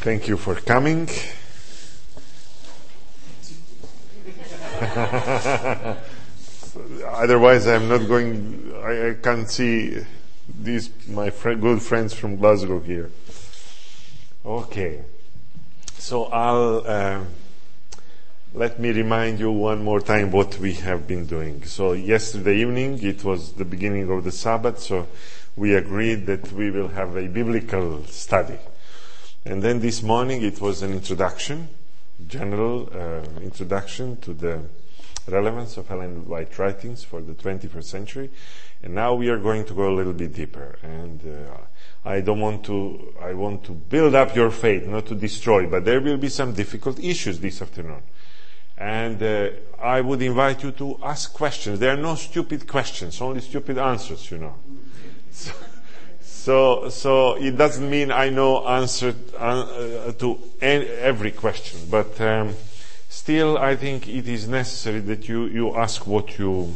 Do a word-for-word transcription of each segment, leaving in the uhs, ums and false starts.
Thank you for coming. Otherwise, I'm not going. I, I can't see these my fr- good friends from Glasgow here. Okay, so I'll uh, let me remind you one more time what we have been doing. So yesterday evening it was the beginning of the Sabbath, so we agreed that we will have a biblical study. And then this morning it was an introduction, general uh, introduction to the relevance of Ellen White writings for the twenty-first century. And now we are going to go a little bit deeper. And uh, I don't want to, I want to build up your faith, not to destroy, but there will be some difficult issues this afternoon. And uh, I would invite you to ask questions. There are no stupid questions, only stupid answers, you know. So, So, so it doesn't mean I know answer uh, to any, every question, but um, still I think it is necessary that you, you ask what you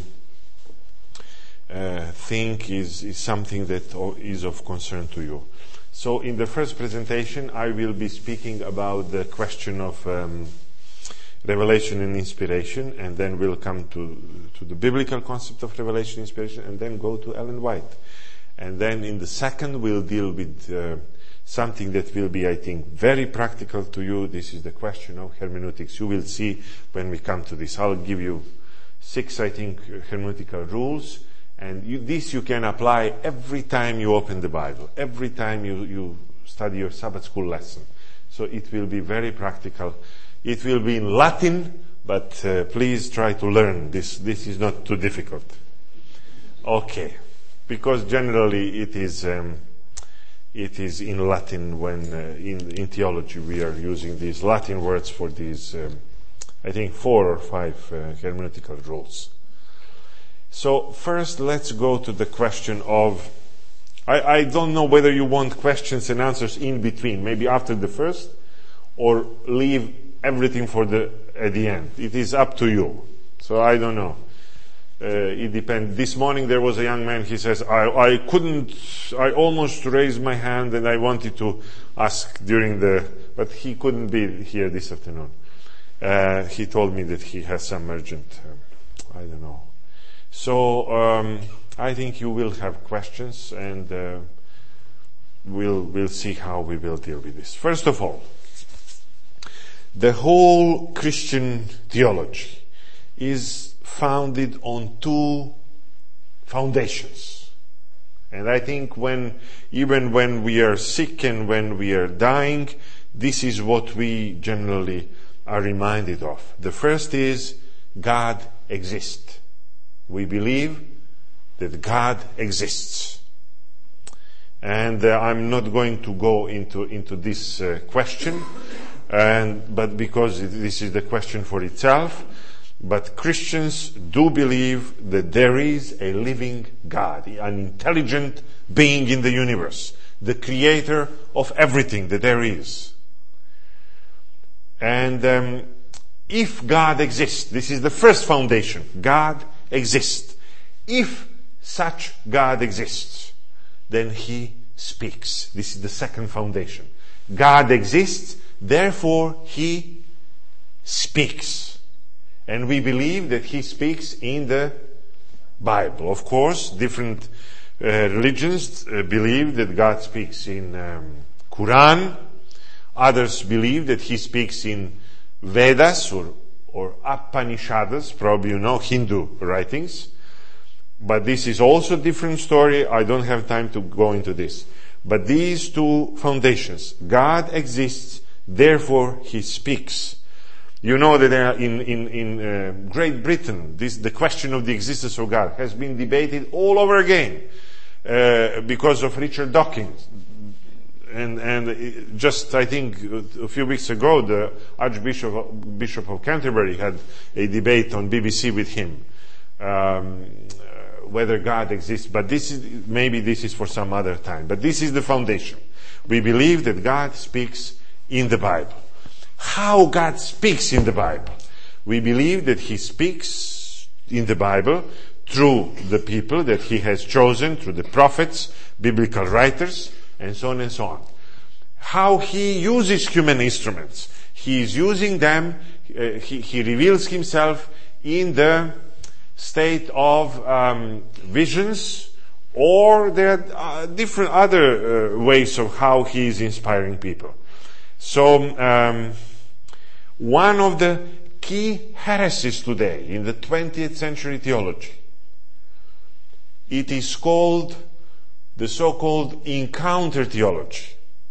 uh, think is, is something that is of concern to you. So in the first presentation I will be speaking about the question of um, revelation and inspiration, and then we'll come to, to the biblical concept of revelation and inspiration, and then go to Ellen White. And then in the second, we'll deal with uh, something that will be, I think, very practical to you. This is the question of hermeneutics. You will see when we come to this. I'll give you six, I think, hermeneutical rules. And you, this you can apply every time you open the Bible, every time you, you study your Sabbath school lesson. So it will be very practical. It will be in Latin, but uh, please try to learn. This, this is not too difficult. Okay. Because generally it is um, it is in Latin when uh, in in theology we are using these Latin words for these um, I think four or five uh, hermeneutical rules. So first let's go to the question of I, I don't know whether you want questions and answers in between, maybe after the first, or leave everything for the at the end. It is up to you. So I don't know. Uh, it depends. This morning there was a young man, he says, I, I couldn't, I almost raised my hand and I wanted to ask during the, but he couldn't be here this afternoon. Uh, he told me that he has some urgent, uh, I don't know. So, um, I think you will have questions, and uh, we'll, we'll see how we will deal with this. First of all, the whole Christian theology is founded on two foundations. And I think when, even when we are sick and when we are dying, this is what we generally are reminded of. The first is God exists. We believe that God exists. And uh, I'm not going to go into, into this uh, question, and, but because it, this is the question for itself. But Christians do believe that there is a living God, an intelligent being in the universe, the creator of everything that there is. And um, if God exists, this is the first foundation, God exists. If such God exists, then He speaks. This is the second foundation. God exists, therefore He speaks. And we believe that He speaks in the Bible. Of course, different uh, religions uh, believe that God speaks in um, Quran. Others believe that He speaks in Vedas or, or Upanishads, probably you know, Hindu writings. But this is also a different story. I don't have time to go into this. But these two foundations, God exists, therefore He speaks. You know that in, in, in uh, Great Britain, this, the question of the existence of God has been debated all over again uh, because of Richard Dawkins. And, and just, I think, a few weeks ago, the Archbishop of, Bishop of Canterbury had a debate on B B C with him, um, uh, whether God exists. But this is, maybe this is for some other time. But this is the foundation. We believe that God speaks in the Bible. How God speaks in the Bible. We believe that He speaks in the Bible through the people that He has chosen, through the prophets, biblical writers, and so on and so on. how he uses human instruments. He is using them, uh, he, he reveals himself in the state of um, visions, or there are uh, different other uh, ways of how he is inspiring people. So, um, one of the key heresies today in the twentieth century theology, it is called the so-called encounter theology.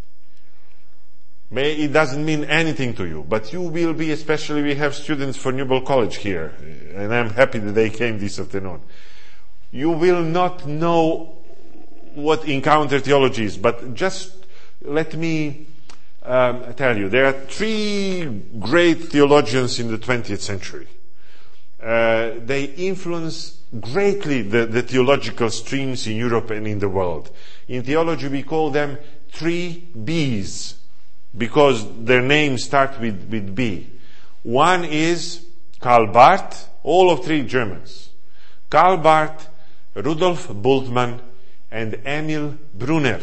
May, it doesn't mean anything to you, but you will be, especially we have students for Newbold College here, and I'm happy that they came this afternoon. You will not know what encounter theology is, but just let me um, tell you, there are three great theologians in the twentieth century. Uh, they influence greatly the, the theological streams in Europe and in the world. In theology we call them three B's, because their names start with, with B. One is Karl Barth, all of three Germans. Karl Barth, Rudolf Bultmann, and Emil Brunner.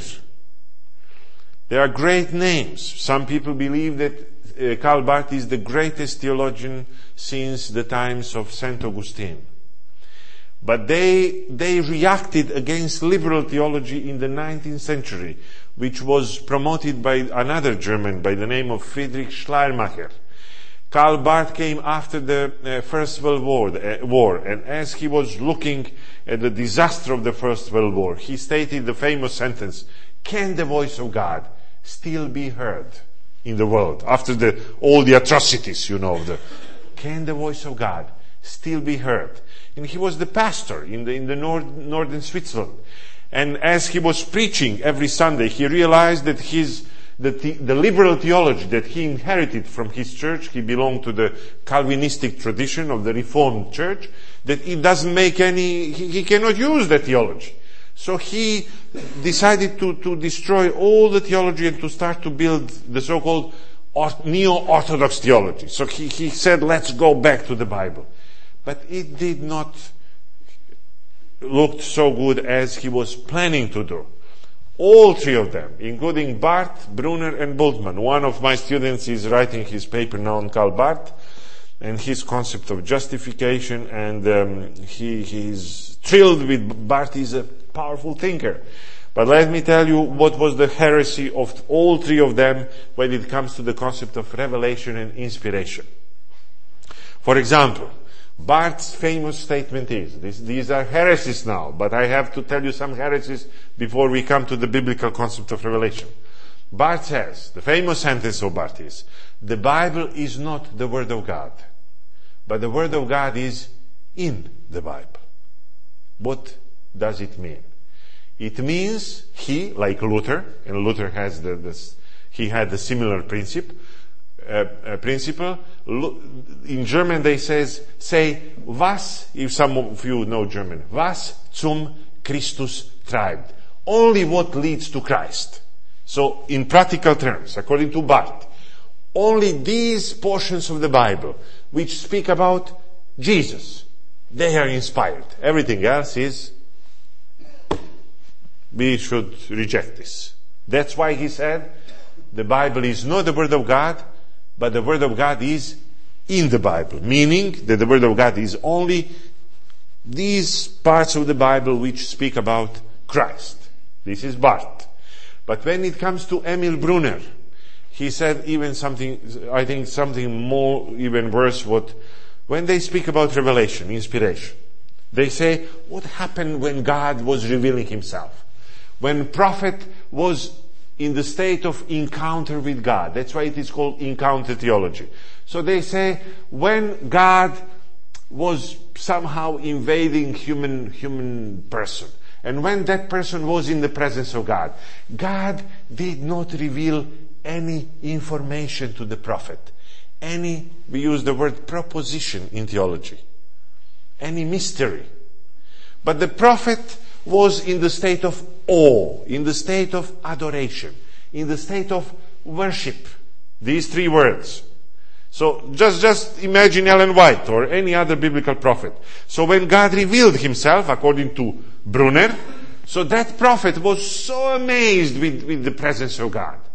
They are great names. Some people believe that uh, Karl Barth is the greatest theologian since the times of Saint Augustine. But they, they reacted against liberal theology in the nineteenth century, which was promoted by another German by the name of Friedrich Schleiermacher. Karl Barth came after the uh, First World War, uh, War, and as he was looking at the disaster of the First World War, he stated the famous sentence, "Can the voice of God still be heard in the world?" After the, all the atrocities, you know, the, can the voice of God still be heard? And he was the pastor in the, in the nord, northern Switzerland. And as he was preaching every Sunday, he realized that his, the, the liberal theology that he inherited from his church, he belonged to the Calvinistic tradition of the Reformed Church, that it doesn't make any, he, he cannot use that theology. So he decided to, to destroy all the theology and to start to build the so-called neo-orthodox theology. So he, he said, let's go back to the Bible. But it did not look so good as he was planning to do. All three of them, including Barth, Brunner, and Bultmann. One of my students is writing his paper now on Karl Barth and his concept of justification, and um, he he's thrilled with Barth. He's a powerful thinker. But let me tell you what was the heresy of all three of them when it comes to the concept of revelation and inspiration. For example, Barth's famous statement is, this, these are heresies now, but I have to tell you some heresies before we come to the biblical concept of revelation. Barth says, the famous sentence of Barth is, the Bible is not the Word of God, but the Word of God is in the Bible. What does it mean? It means he, like Luther, and Luther has the, this, he had the similar principle, uh, uh, principle. In German they says, say, was, if some of you know German, was zum Christus treibt. Only what leads to Christ. So, in practical terms, according to Barth, only these portions of the Bible which speak about Jesus, they are inspired. Everything else is, we should reject this. That's why he said, the Bible is not the Word of God, but the Word of God is in the Bible. Meaning that the Word of God is only these parts of the Bible which speak about Christ. This is Barth. But when it comes to Emil Brunner, he said even something, I think something more, even worse, what, when they speak about revelation, inspiration, they say, what happened when God was revealing himself? When prophet was in the state of encounter with God. That's why it is called encounter theology. So they say, when God was somehow invading human, human person, and when that person was in the presence of God, God did not reveal any information to the prophet. Any, we use the word proposition in theology. Any mystery. But the prophet was in the state of awe, in the state of adoration, in the state of worship. These three words. So just, just imagine Ellen White or any other biblical prophet. So when God revealed himself, according to Brunner, so that prophet was so amazed with, with the presence of God.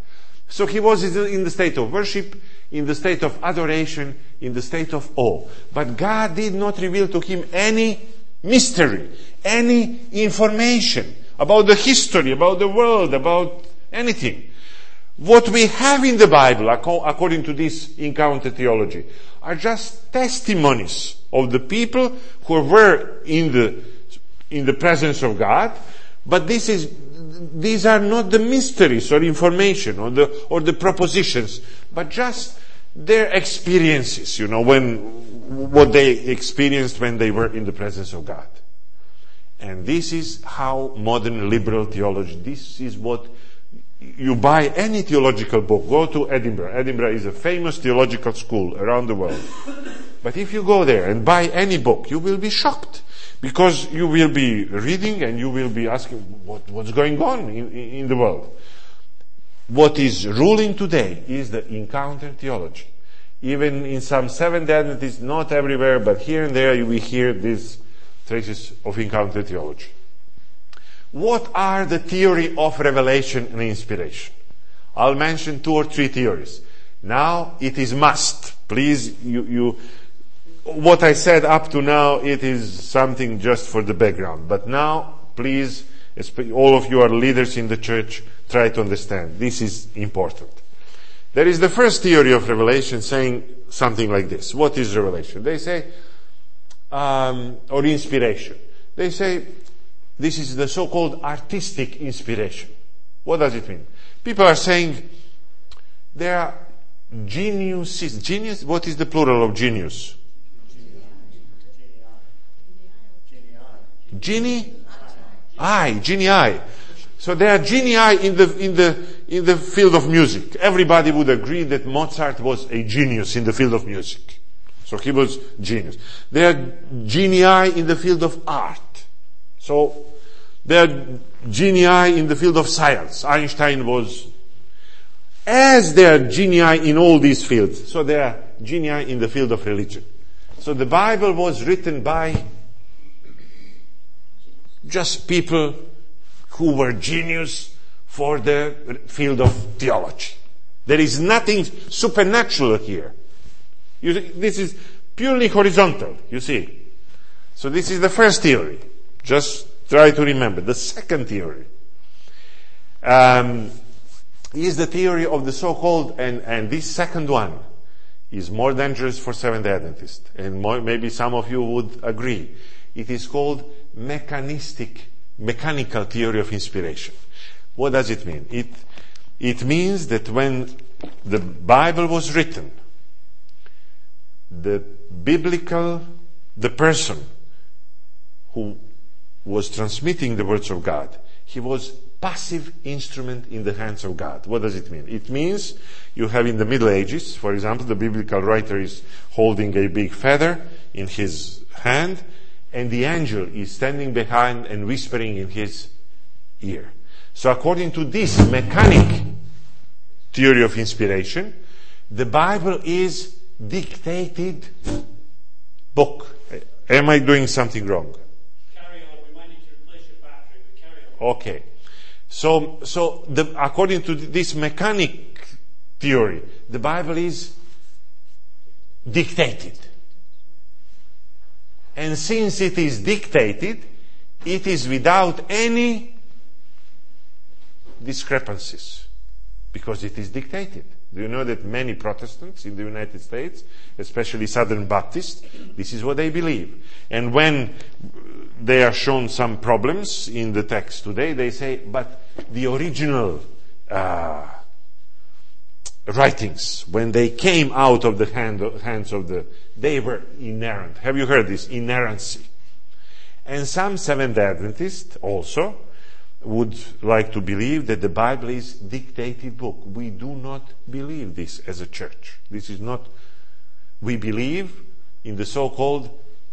So he was in the state of worship, in the state of adoration, in the state of awe. But God did not reveal to him any mystery, any information about the history, about the world, about anything. What we have in the Bible, according to this encounter theology, are just testimonies of the people who were in the in the presence of God. But this is these are not the mysteries or information or the or the propositions, but just their experiences. You know, when what they experienced when they were in the presence of God. And this is how modern liberal theology. This is what. You buy any theological book, go to Edinburgh. Edinburgh is a famous theological school around the world. But if you go there and buy any book, you will be shocked. Because you will be reading and you will be asking, what, what's going on in, in the world? What is ruling today is the encounter theology. Even in some Seventh-day Adventists, not everywhere, but here and there we hear these traces of encounter theology. What are the theory of revelation and inspiration? I'll mention two or three theories. Now it is must. Please, you, you, what I said up to now, it is something just for the background. But now, please, all of you are leaders in the church, try to understand. This is important. There is the first theory of revelation saying something like this. What is revelation? They say, um, or inspiration. They say, this is the so-called artistic inspiration. What does it mean? People are saying there are geniuses. Genius? What is the plural of genius? Genie? I, genii. So there are genii in the in the in the field of music. Everybody would agree that Mozart was a genius in the field of music. So he was genius. There are genii in the field of art. So, there are genii in the field of science. Einstein was, as there are genii in all these fields, so there are genii in the field of religion. So the Bible was written by just people who were genius for the field of theology. There is nothing supernatural here. You, this is purely horizontal, you see. So this is the first theory. Just try to remember. The second theory um, is the theory of the so-called, and, and this second one is more dangerous for Seventh-day Adventists, and more, maybe some of you would agree. It is called mechanistic, mechanical theory of inspiration. What does it mean? It, it means that when the Bible was written, the biblical, the person who was transmitting the words of God, he was passive instrument in the hands of God. What does it mean? It means you have in the Middle Ages, for example, the biblical writer is holding a big feather in his hand, and the angel is standing behind and whispering in his ear. So according to this mechanic theory of inspiration, the Bible is dictated book. Am I doing something wrong? Okay. So, so the, according to this mechanic theory, the Bible is dictated. And since it is dictated, it is without any discrepancies. Because it is dictated. Do you know that many Protestants in the United States, especially Southern Baptists, this is what they believe. And when they are shown some problems in the text today, they say, but the original uh, writings, when they came out of the hand, hands of the, they were inerrant. Have you heard this? Inerrancy. And some Seventh-day Adventists also would like to believe that the Bible is dictated book. We do not believe this as a church. This is not, we believe in the so-called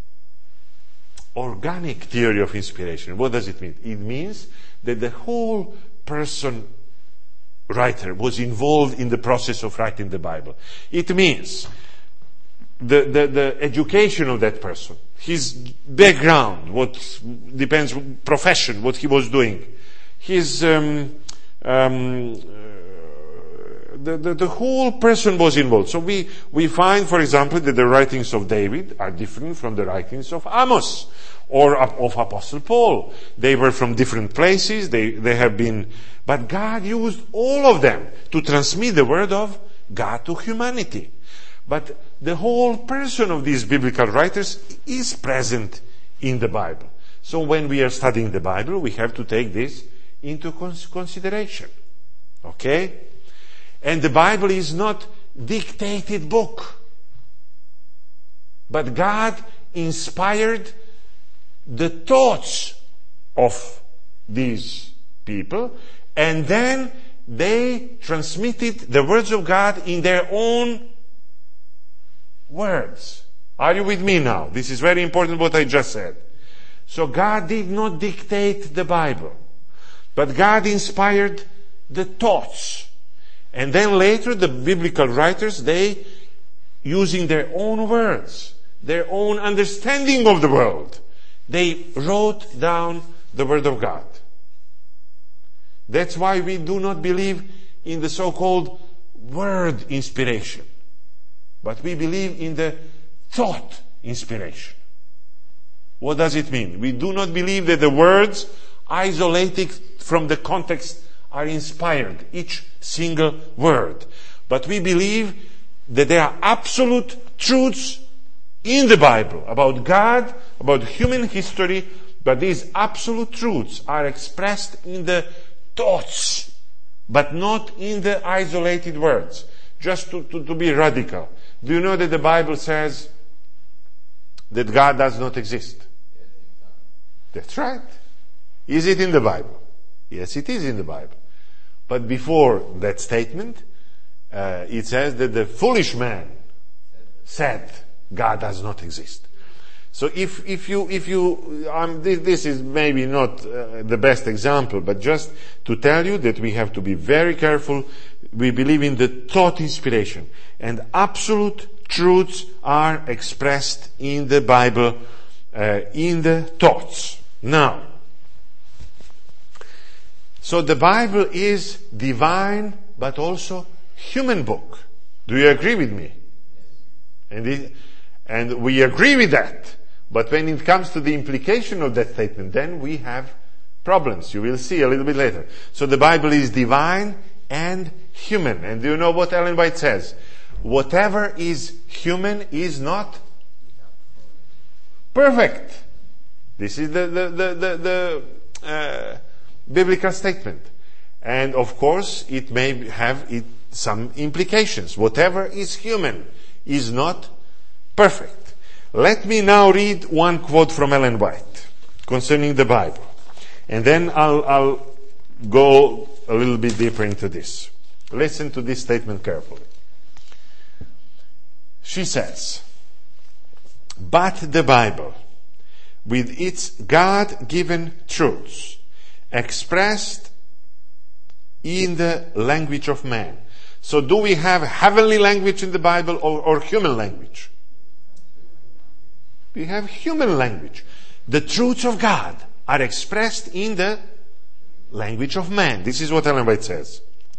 organic theory of inspiration. What does it mean? It means that the whole person writer was involved in the process of writing the Bible. It means the, the, the education of that person, his background, what depends, profession, what he was doing, his um, um, the, the, the whole person was involved. So we, we find, for example, that the writings of David are different from the writings of Amos or of Apostle Paul. They were from different places. They, they have been, but God used all of them to transmit the word of God to humanity. But the whole person of these biblical writers is present in the Bible. So when we are studying the Bible, we have to take this into consideration. Okay? And the Bible is not dictated book. But God inspired the thoughts of these people, and then they transmitted the words of God in their own words. Are you with me now? This is very important what I just said. So God did not dictate the Bible, but God inspired the thoughts. And then later the biblical writers, they, using their own words, their own understanding of the world, they wrote down the Word of God. That's why we do not believe in the so-called word inspiration, but we believe in the thought inspiration. What does it mean? We do not believe that the words, isolated from the context, are inspired, each single word. But we believe that there are absolute truths in the Bible about God, about human history, but these absolute truths are expressed in the thoughts, but not in the isolated words. Just to, to, to be radical. Do you know that the Bible says that God does not exist? That's right. Is it in the Bible? Yes, it is in the Bible. But before that statement, uh, it says that the foolish man said God does not exist. So if, if you, if you, um, this, this is maybe not uh, the best example, but just to tell you that we have to be very careful. We believe in the thought inspiration, and absolute truths are expressed in the Bible, uh, in the thoughts. Now, so the Bible is divine, but also human book. Do you agree with me? And it, and we agree with that. But when it comes to the implication of that statement, then we have problems. You will see a little bit later. So the Bible is divine and human. And do you know what Ellen White says? Whatever is human is not perfect. This is the, the, the, the, the uh, biblical statement. And of course, it may have it, some implications. Whatever is human is not perfect. Let me now read one quote from Ellen White concerning the Bible. And then I'll, I'll go a little bit deeper into this. Listen to this statement carefully. She says, "But the Bible, with its God-given truths, expressed in the language of man." So do we have heavenly language in the Bible or, or human language? We have human language. The truths of God are expressed in the language of man. This is what Ellen White says.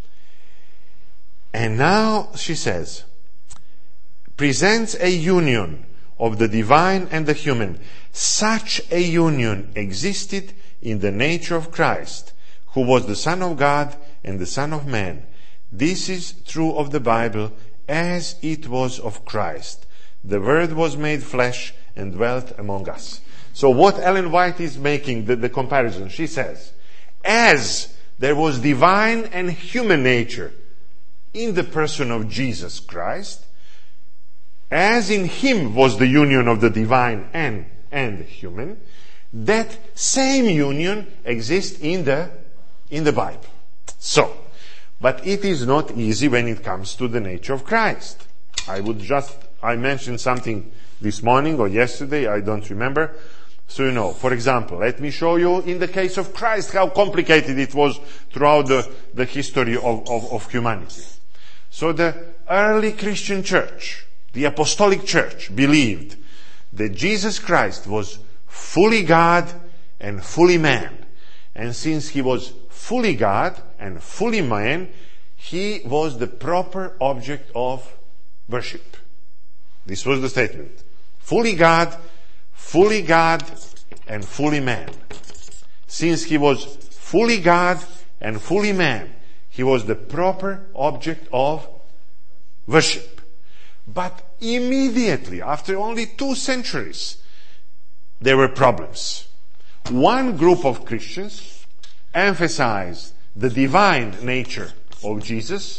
And now, she says, presents a union of the divine and the human. Such a union existed in the nature of Christ, who was the Son of God and the Son of Man. This is true of the Bible as it was of Christ. The Word was made flesh and dwelt among us. So what Ellen White is making, the, the comparison, she says, as there was divine and human nature in the person of Jesus Christ, as in Him was the union of the divine and, and human, that same union exists in the, in the Bible. So, but it is not easy when it comes to the nature of Christ. I would just, I mentioned something this morning or yesterday, I don't remember. So you know, for example, let me show you in the case of Christ how complicated it was throughout the, the history of, of, of humanity. So the early Christian church, the apostolic church, believed that Jesus Christ was fully God and fully man. And since He was fully God and fully man, He was the proper object of worship. This was the statement. Fully God, fully God, and fully man. Since he was fully God and fully man, he was the proper object of worship. But immediately, after only two centuries, there were problems. One group of Christians emphasized the divine nature of Jesus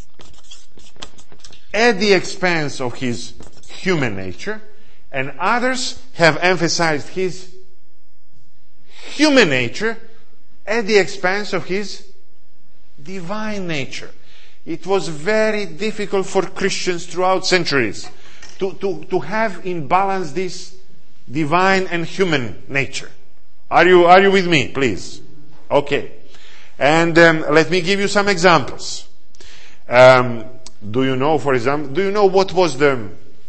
at the expense of his human nature, and others have emphasized his human nature at the expense of his divine nature. It was very difficult for Christians throughout centuries to, to, to have in balance this divine and human nature. Are you, are you with me, please? Okay. And um, let me give you some examples. Um, do you know, for example, do you know what was the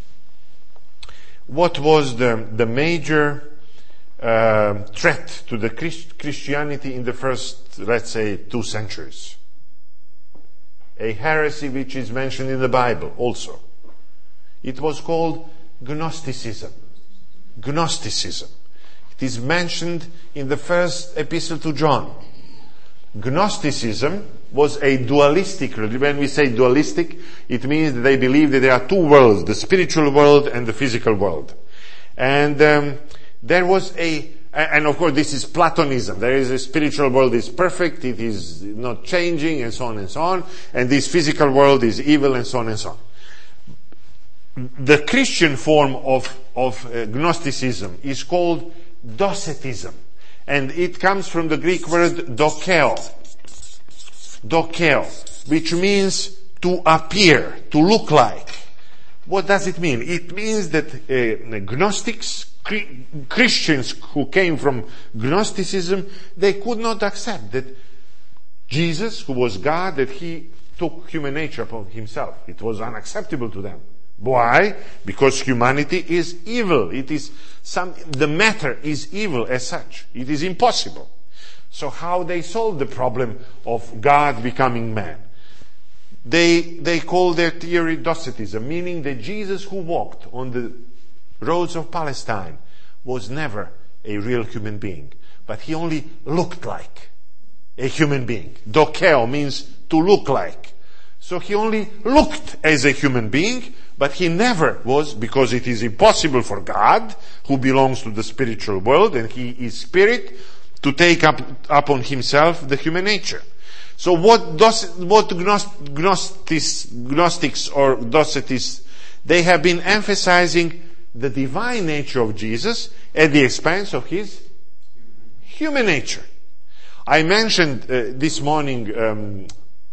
what was the the major uh, threat to the Christ- Christianity in the first, let's say, two centuries? A heresy which is mentioned in the Bible also. It was called Gnosticism. Gnosticism. It is mentioned in the first epistle to John. Gnosticism was a dualistic religion. When we say dualistic, it means that they believe that there are two worlds, the spiritual world and the physical world. And um, there was a, and of course this is Platonism. There is a spiritual world is perfect, it is not changing, and so on and so on. And this physical world is evil, and so on and so on. The Christian form of, of uh, Gnosticism is called Docetism. And it comes from the Greek word dokeo. Dokeo, which means to appear, to look like. What does it mean? It means that uh, Gnostics, Christians who came from Gnosticism, they could not accept that Jesus, who was God, that he took human nature upon himself. It was unacceptable to them. Why? Because humanity is evil. It is some, the matter is evil as such. It is impossible. So how they solve the problem of God becoming man? They, they call their theory Docetism, meaning that Jesus who walked on the roads of Palestine was never a real human being, but he only looked like a human being. Dokeo means to look like. So he only looked as a human being, but he never was, because it is impossible for God, who belongs to the spiritual world, and he is spirit, to take up upon himself the human nature. So what does, what Gnostics, Gnostics or Docetists, they have been emphasizing the divine nature of Jesus at the expense of his human nature. I mentioned uh, this morning um,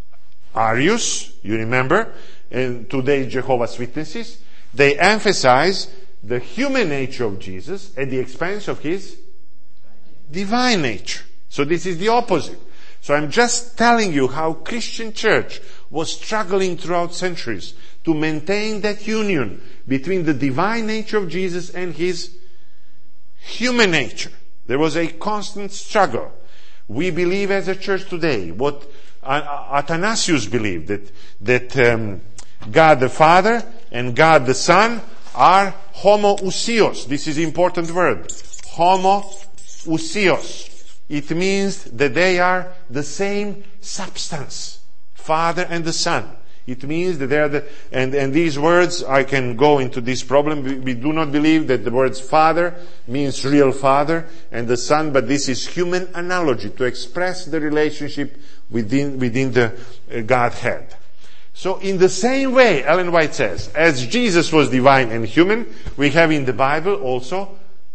Arius, you remember, and today Jehovah's Witnesses. They emphasize the human nature of Jesus at the expense of his divine nature. So this is the opposite. So I'm just telling you how Christian church was struggling throughout centuries to maintain that union between the divine nature of Jesus and his human nature. There was a constant struggle. We believe as a church today what Athanasius believed, that that um, God the Father and God the Son are homoousios. This is an important word. Homoousios. It means that they are the same substance. Father and the Son. It means that they are the, and, and these words, I can go into this problem. We, we do not believe that the words Father means real Father and the Son, but this is human analogy to express the relationship within, within the uh, Godhead. So in the same way, Ellen White says, as Jesus was divine and human, we have in the Bible also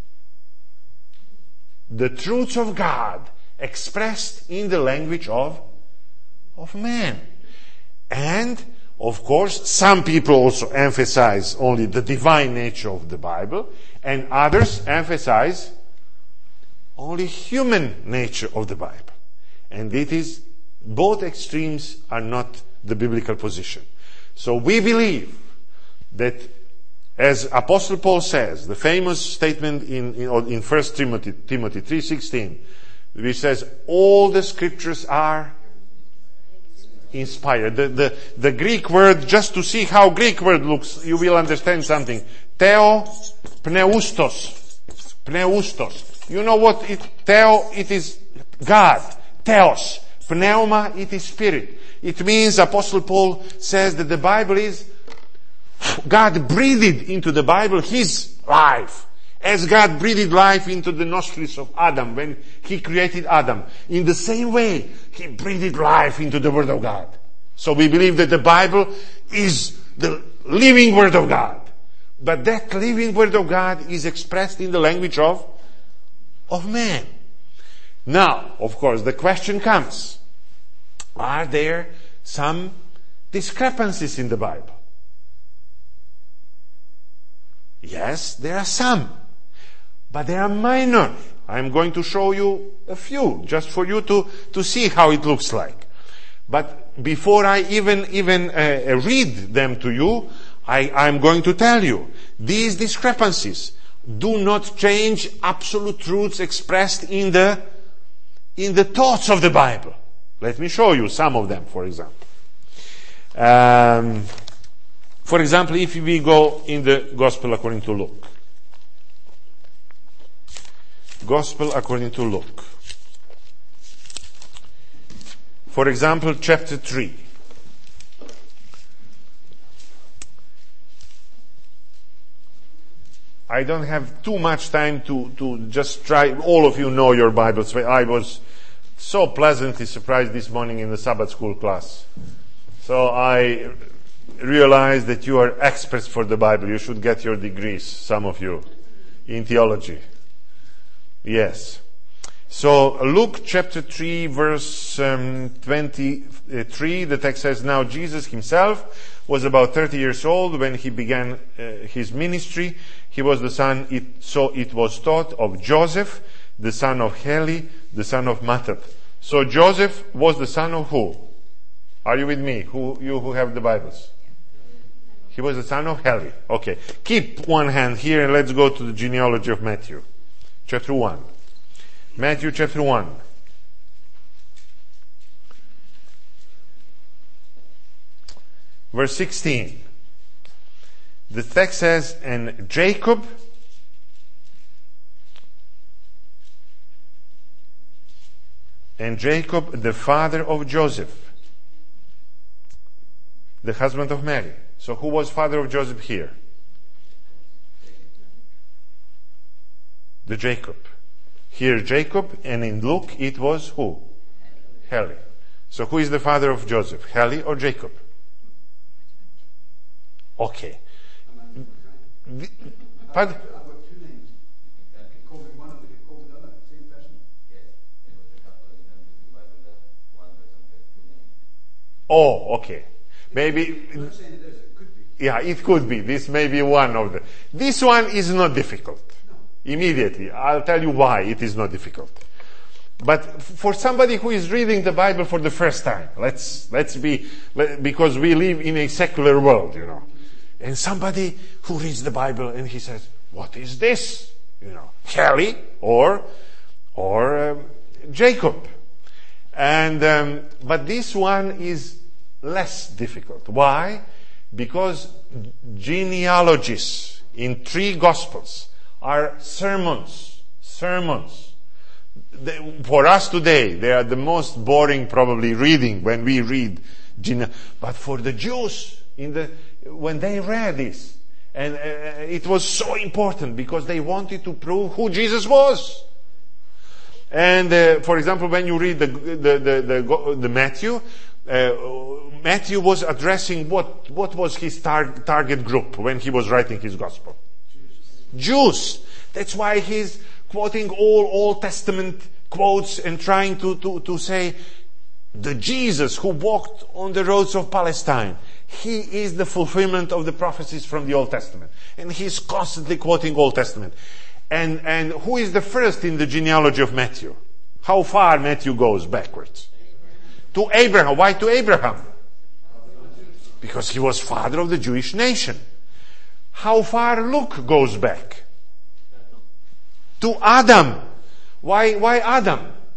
the truths of God expressed in the language of, of man. And, of course, some people also emphasize only the divine nature of the Bible, and others emphasize only human nature of the Bible. And it is, both extremes are not the biblical position. So we believe that, as Apostle Paul says, the famous statement in, in, in First Timothy, Timothy three sixteen, which says, all the scriptures are inspired. The, the, the Greek word, just to see how Greek word looks, you will understand something. Theo pneustos. Pneustos. You know what it, Theo, it is God. Theos. Pneuma, it is spirit. It means, Apostle Paul says that the Bible is, God breathed into the Bible His life. As God breathed life into the nostrils of Adam when He created Adam. In the same way, He breathed life into the Word of God. So we believe that the Bible is the living Word of God. But that living Word of God is expressed in the language of, of man. Now, of course, the question comes, are there some discrepancies in the Bible? Yes, there are some. But they are minor. I'm going to show you a few, just for you to, to see how it looks like. But before I even, even uh, read them to you, I, I'm going to tell you, these discrepancies do not change absolute truths expressed in the, in the thoughts of the Bible. Let me show you some of them, for example. Um, for example, if we go in the Gospel according to Luke. Gospel according to Luke. For example, chapter three. I don't have too much time to, to just try. All of you know your Bibles. I was so pleasantly surprised this morning in the Sabbath school class. So I realized that you are experts for the Bible. You should get your degrees, some of you, in theology. Yes. So Luke chapter three verse um, twenty-three, the text says, "Now Jesus himself was about thirty years old when he began uh, his ministry. He was the son, it, so it was taught, of Joseph, the son of Heli, the son of Mattat." So Joseph was the son of who? Are you with me? Who, you who have the Bibles? He was the son of Heli. Okay. Keep one hand here and let's go to the genealogy of Matthew. Chapter one. Matthew chapter one. Verse sixteen. The text says, "And Jacob and Jacob, the father of Joseph, the husband of Mary." So who was father of Joseph here? The Jacob. Here Jacob, and in Luke it was who? Heli. So who is the father of Joseph? Heli or Jacob? Okay. The, pardon? Oh, okay. Maybe, yeah, it could be. This may be one of the. This one is not difficult. Immediately, I'll tell you why it is not difficult. But for somebody who is reading the Bible for the first time, let's let's be because we live in a secular world, you know, and somebody who reads the Bible and he says, "What is this?" You know, Heli or or um, Jacob, and um, but this one is less difficult. Why? Because genealogies in three Gospels are sermons. Sermons. They, for us today, they are the most boring, probably, reading when we read. Gene- but for the Jews, in the when they read this, and uh, it was so important because they wanted to prove who Jesus was. And uh, for example, when you read the the the, the, the Matthew, uh, Matthew was addressing what what was his tar- target group when he was writing his gospel. Jews. That's why he's quoting all Old Testament quotes and trying to, to, to say the Jesus who walked on the roads of Palestine, he is the fulfillment of the prophecies from the Old Testament. And he's constantly quoting Old Testament. And, and who is the first in the genealogy of Matthew? How far Matthew goes backwards? To Abraham. Why to Abraham? Because he was father of the Jewish nation. How far Luke goes back? To Adam. Why, why Adam?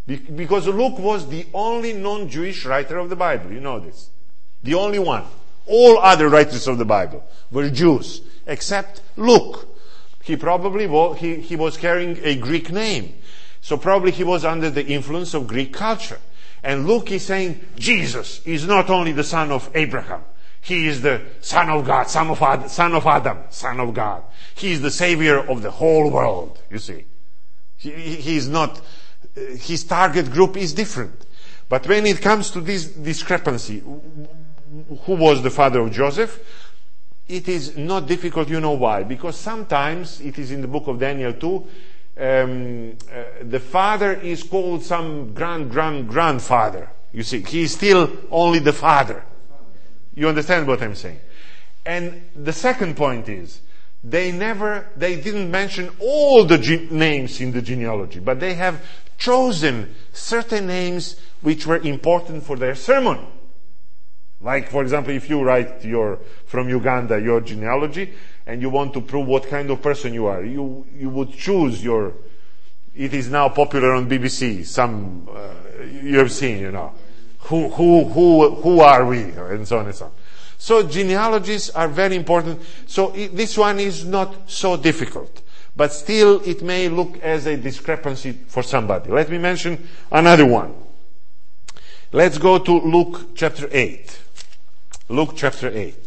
Be- because Luke was the only non-Jewish writer of the Bible. You know this. The only one. All other writers of the Bible were Jews, except Luke. He probably was, he, he was carrying a Greek name. So probably he was under the influence of Greek culture. And Luke is saying, Jesus is not only the son of Abraham. He is the son of God, son of Adam, son of Adam, son of God. He is the savior of the whole world, you see. He, he is not, his target group is different. But when it comes to this discrepancy, who was the father of Joseph? It is not difficult, you know why? Because sometimes, it is in the book of Daniel too, um, uh, the father is called some grand, grand, grandfather. You see, he is still only the father. You understand what I'm saying? And the second point is, they never, they didn't mention all the ge- names in the genealogy, but they have chosen certain names which were important for their sermon. Like, for example, if you write your, from Uganda, your genealogy, and you want to prove what kind of person you are, you, you would choose your, it is now popular on B B C, some, uh, you have seen, you know, who, who, who, who are we, and so on and so on. So genealogies are very important. So it, this one is not so difficult, but still it may look as a discrepancy for somebody. Let me mention another one. Let's go to Luke chapter eight. Luke chapter eight.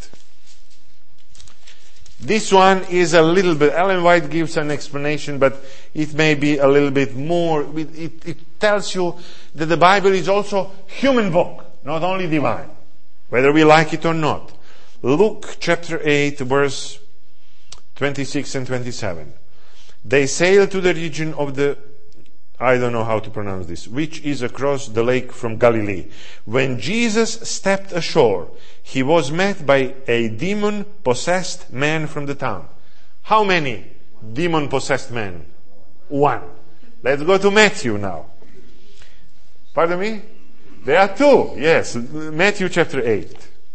This one is a little bit, Ellen White gives an explanation, but it may be a little bit more, it, it, it tells you that the Bible is also human book, not only divine, whether we like it or not. Luke chapter eight, verse twenty-six and twenty-seven. They sailed to the region of the, I don't know how to pronounce this, which is across the lake from Galilee. When Jesus stepped ashore, he was met by a demon-possessed man from the town. How many demon-possessed men? One. Let's go to Matthew now. Pardon me? There are two. Yes, Matthew chapter eight.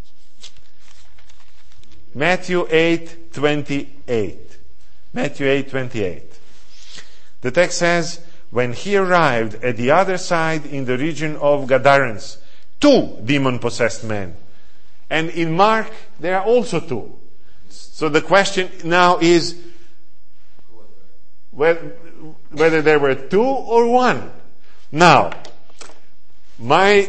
Matthew eight twenty-eight. Matthew eight twenty-eight. The text says, when he arrived at the other side in the region of Gadarens, two demon-possessed men. And in Mark, there are also two. So the question now is whether, whether there were two or one. Now, my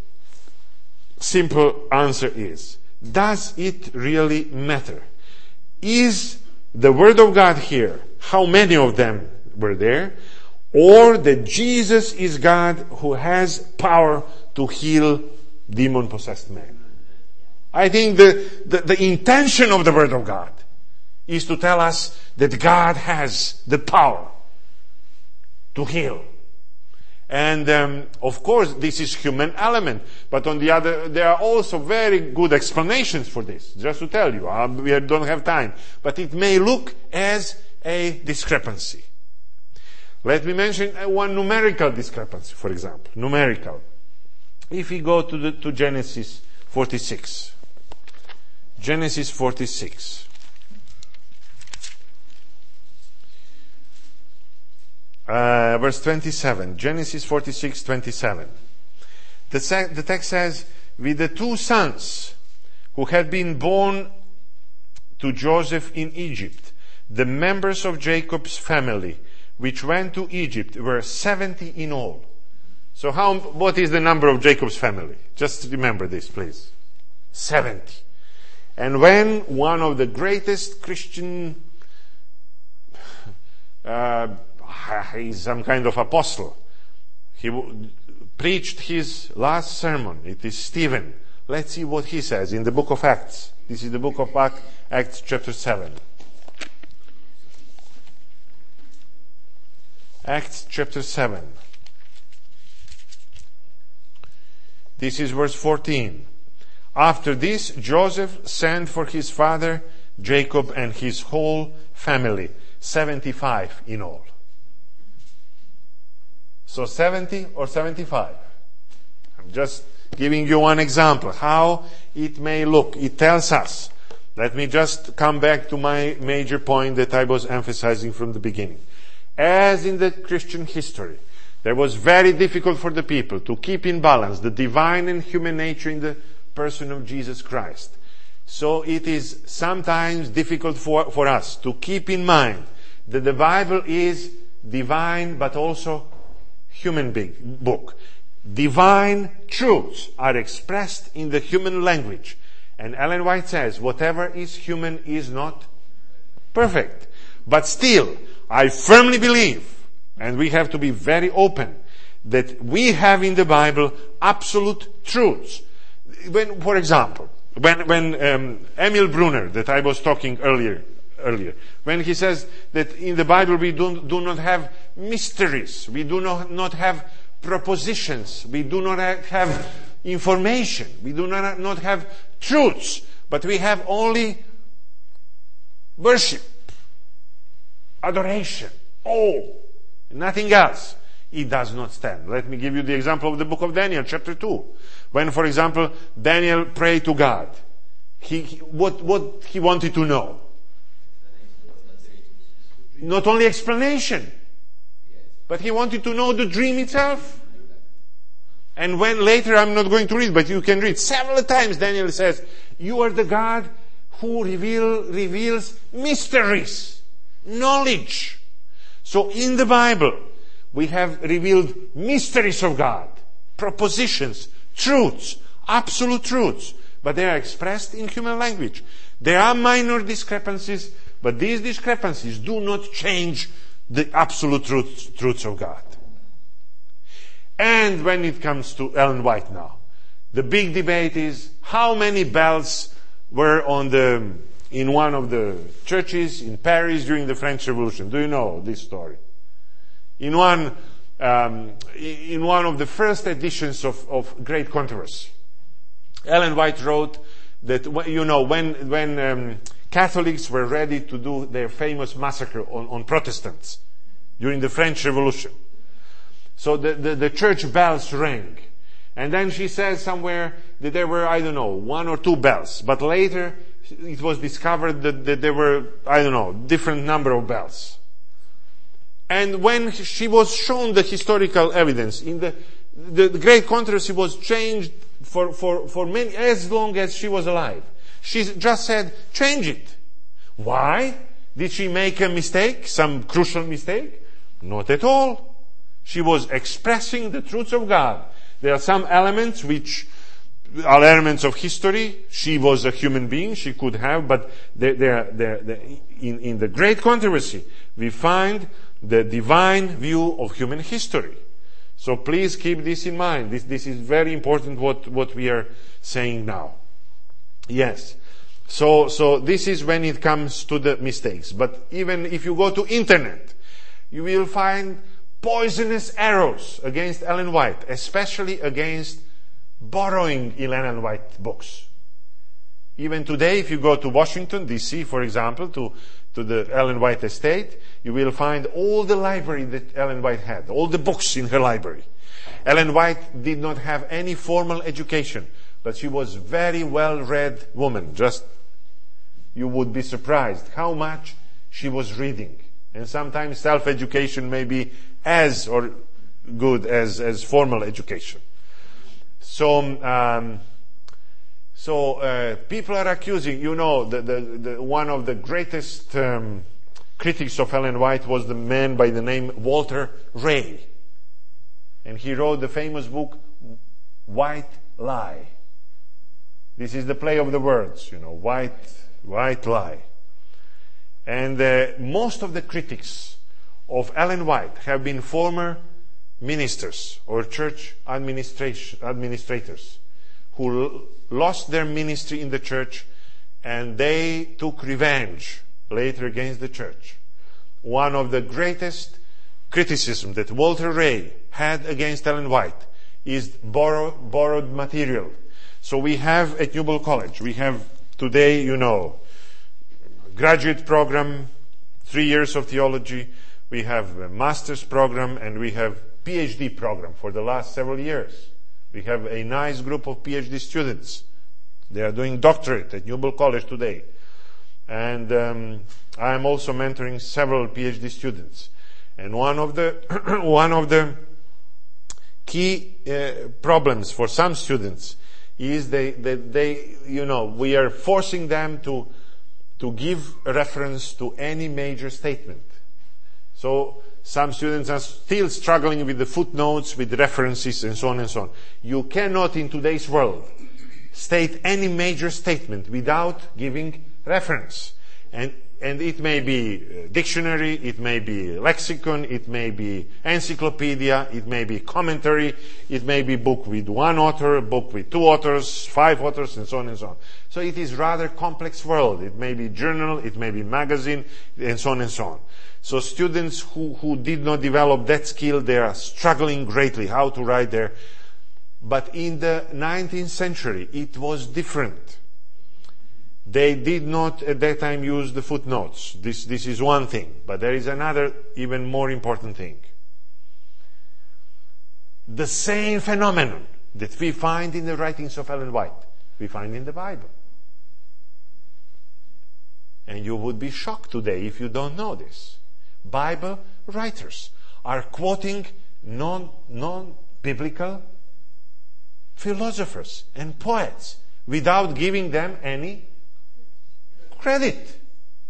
simple answer is, does it really matter? Is the Word of God here, how many of them were there, or that Jesus is God who has power to heal demon-possessed men? I think the, the, the intention of the Word of God is to tell us that God has the power to heal. And um, of course, this is human element. But on the other, there are also very good explanations for this. Just to tell you, uh, we don't have time. But it may look as a discrepancy. Let me mention one numerical discrepancy, for example. Numerical. If we go to, the, to Genesis forty-six. Genesis forty-six. Uh, verse twenty-seven. Genesis forty-six, twenty-seven. The, se- the text says, with the two sons who had been born to Joseph in Egypt, the members of Jacob's family, which went to Egypt, were seventy in all. So how, what is the number of Jacob's family? Just remember this, please. seventy. And when one of the greatest Christian, uh, he's some kind of apostle, he w- preached his last sermon, it is Stephen. Let's see what he says in the book of Acts. This is the book of Acts, Acts chapter seven. Acts chapter seven. This is verse fourteen. After this, Joseph sent for his father Jacob and his whole family, seventy-five in all. So seventy or seventy-five? I'm just giving you one example, how it may look. It tells us. Let me just come back to my major point that I was emphasizing from the beginning. As in the Christian history, That was very difficult for the people to keep in balance the divine and human nature in the person of Jesus Christ. So it is sometimes difficult for, for us to keep in mind that the Bible is divine but also human big book. Divine truths are expressed in the human language. And Ellen White says, whatever is human is not perfect. But still, I firmly believe, and we have to be very open, that we have in the Bible absolute truths. When, for example, when, when um, Emil Brunner, that I was talking earlier, earlier, when he says that in the Bible we do, do not have mysteries, we do not, not have propositions, we do not have information, we do not, not have truths, but we have only worship, adoration, awe, nothing else. It does not stand. Let me give you the example of the book of Daniel, chapter two. When, for example, Daniel prayed to God, he, he, what, what he wanted to know. Not only explanation, but he wanted to know the dream itself. And when later, I'm not going to read, but you can read, several times Daniel says, you are the God who reveal, reveals mysteries, knowledge. So in the Bible, we have revealed mysteries of God, propositions, truths, absolute truths, but they are expressed in human language. There are minor discrepancies, but these discrepancies do not change the absolute truths, truths of God. And when it comes to Ellen White now, the big debate is how many bells were on the in one of the churches in Paris during the French Revolution. Do you know this story? In one, um, in one of the first editions of, of Great Controversy, Ellen White wrote that, you know, when, when um, Catholics were ready to do their famous massacre on, on Protestants during the French Revolution, so the, the, the church bells rang. And then she says somewhere that there were, I don't know, one or two bells. But later it was discovered that, that there were, I don't know, different number of bells. And when she was shown the historical evidence, in the, the, the Great Controversy was changed for, for, for many, as long as she was alive. She just said, change it. Why? Did she make a mistake? Some crucial mistake? Not at all. She was expressing the truths of God. There are some elements which are elements of history. She was a human being. She could have, but they're, they're, they're, they're, in, in the Great Controversy, we find the divine view of human history. So please keep this in mind. This, this is very important what, what we are saying now. Yes. So, so this is when it comes to the mistakes. But even if you go to internet, you will find poisonous arrows against Ellen White, especially against borrowing Ellen White books. Even today, if you go to Washington, D C, for example, to, to the Ellen White estate, you will find all the library that Ellen White had, all the books in her library. Ellen White did not have any formal education, but she was a very well-read woman. Just, you would be surprised how much she was reading. And sometimes self-education may be as or good as, as formal education. So, um, so uh, people are accusing, you know, the, the, the, one of the greatest um, critics of Ellen White was the man by the name Walter Ray. And he wrote the famous book, White Lie. This is the play of the words, you know, white, white lie. And uh, most of the critics of Ellen White have been former ministers or church administration, administrators who l- lost their ministry in the church, and they took revenge later against the church. One of the greatest criticism that Walter Ray had against Ellen White is borrow, borrowed material. So we have at Newbold College, we have today, you know, graduate program, three years of theology, we have a master's program, and we have PhD program for the last several years. We have a nice group of PhD students. They are doing doctorate at Newbold College today. And um, I am also mentoring several PhD students. And one of the one of the key uh, problems for some students is they, they, they, you know, we are forcing them to, to give a reference to any major statement. So some students are still struggling with the footnotes, with references, and so on and so on. You cannot, in today's world, state any major statement without giving reference. And And it may be a dictionary, it may be a lexicon, it may be encyclopedia, it may be commentary, it may be book with one author, a book with two authors, five authors, and so on and so on. So it is rather complex world. It may be journal, it may be magazine, and so on and so on. So students who, who did not develop that skill, they are struggling greatly how to write there. But in the nineteenth century, it was different. They did not at that time use the footnotes. This, this is one thing. But there is another even more important thing. The same phenomenon that we find in the writings of Ellen White, we find in the Bible. And you would be shocked today if you don't know this. Bible writers are quoting non, non-biblical philosophers and poets without giving them any credit.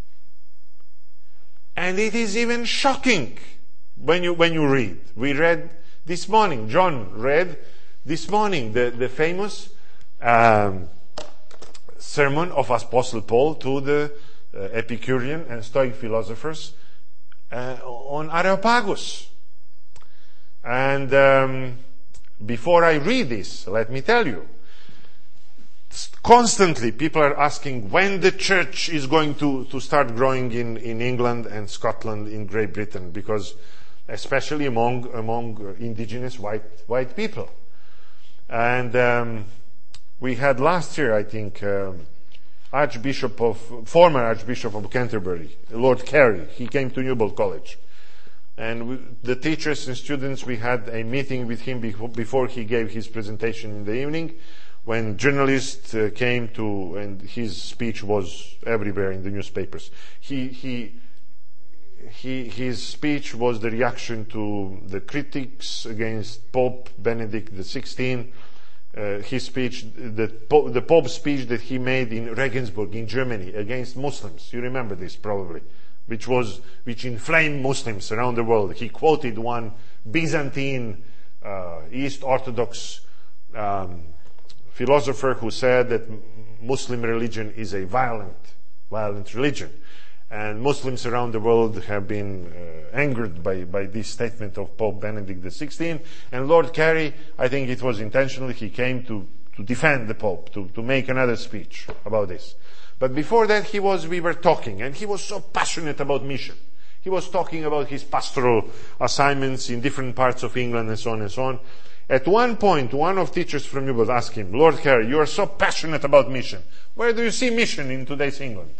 And it is even shocking when you when you read. We read this morning, John read this morning the, the famous um, sermon of Apostle Paul to the uh, Epicurean and Stoic philosophers uh, on Areopagus. And um, before I read this, let me tell you, constantly people are asking when the church is going to, to start growing in, in England and Scotland, in Great Britain, because especially among among indigenous white white people. And um, we had last year, I think, um, Archbishop of former Archbishop of Canterbury, Lord Carey. He came to Newbold College, and we, the teachers and students, we had a meeting with him before, before he gave his presentation in the evening. When journalists uh, came to, and his speech was everywhere in the newspapers. He, he, he, his speech was the reaction to the critics against Pope Benedict the sixteenth. Uh, his speech, the, po- the Pope's speech that he made in Regensburg, in Germany, against Muslims. You remember this probably, which was which inflamed Muslims around the world. He quoted one Byzantine uh, East Orthodox Um, philosopher who said that Muslim religion is a violent, violent religion. And Muslims around the world have been uh, angered by, by this statement of Pope Benedict the sixteenth. And Lord Carey, I think it was intentional, he came to, to defend the Pope, to, to make another speech about this. But before that, he was, we were talking, and he was so passionate about mission. He was talking about his pastoral assignments in different parts of England and so on and so on. At one point, one of teachers from Newbold asked him, Lord Carey, you are so passionate about mission. Where do you see mission in today's England?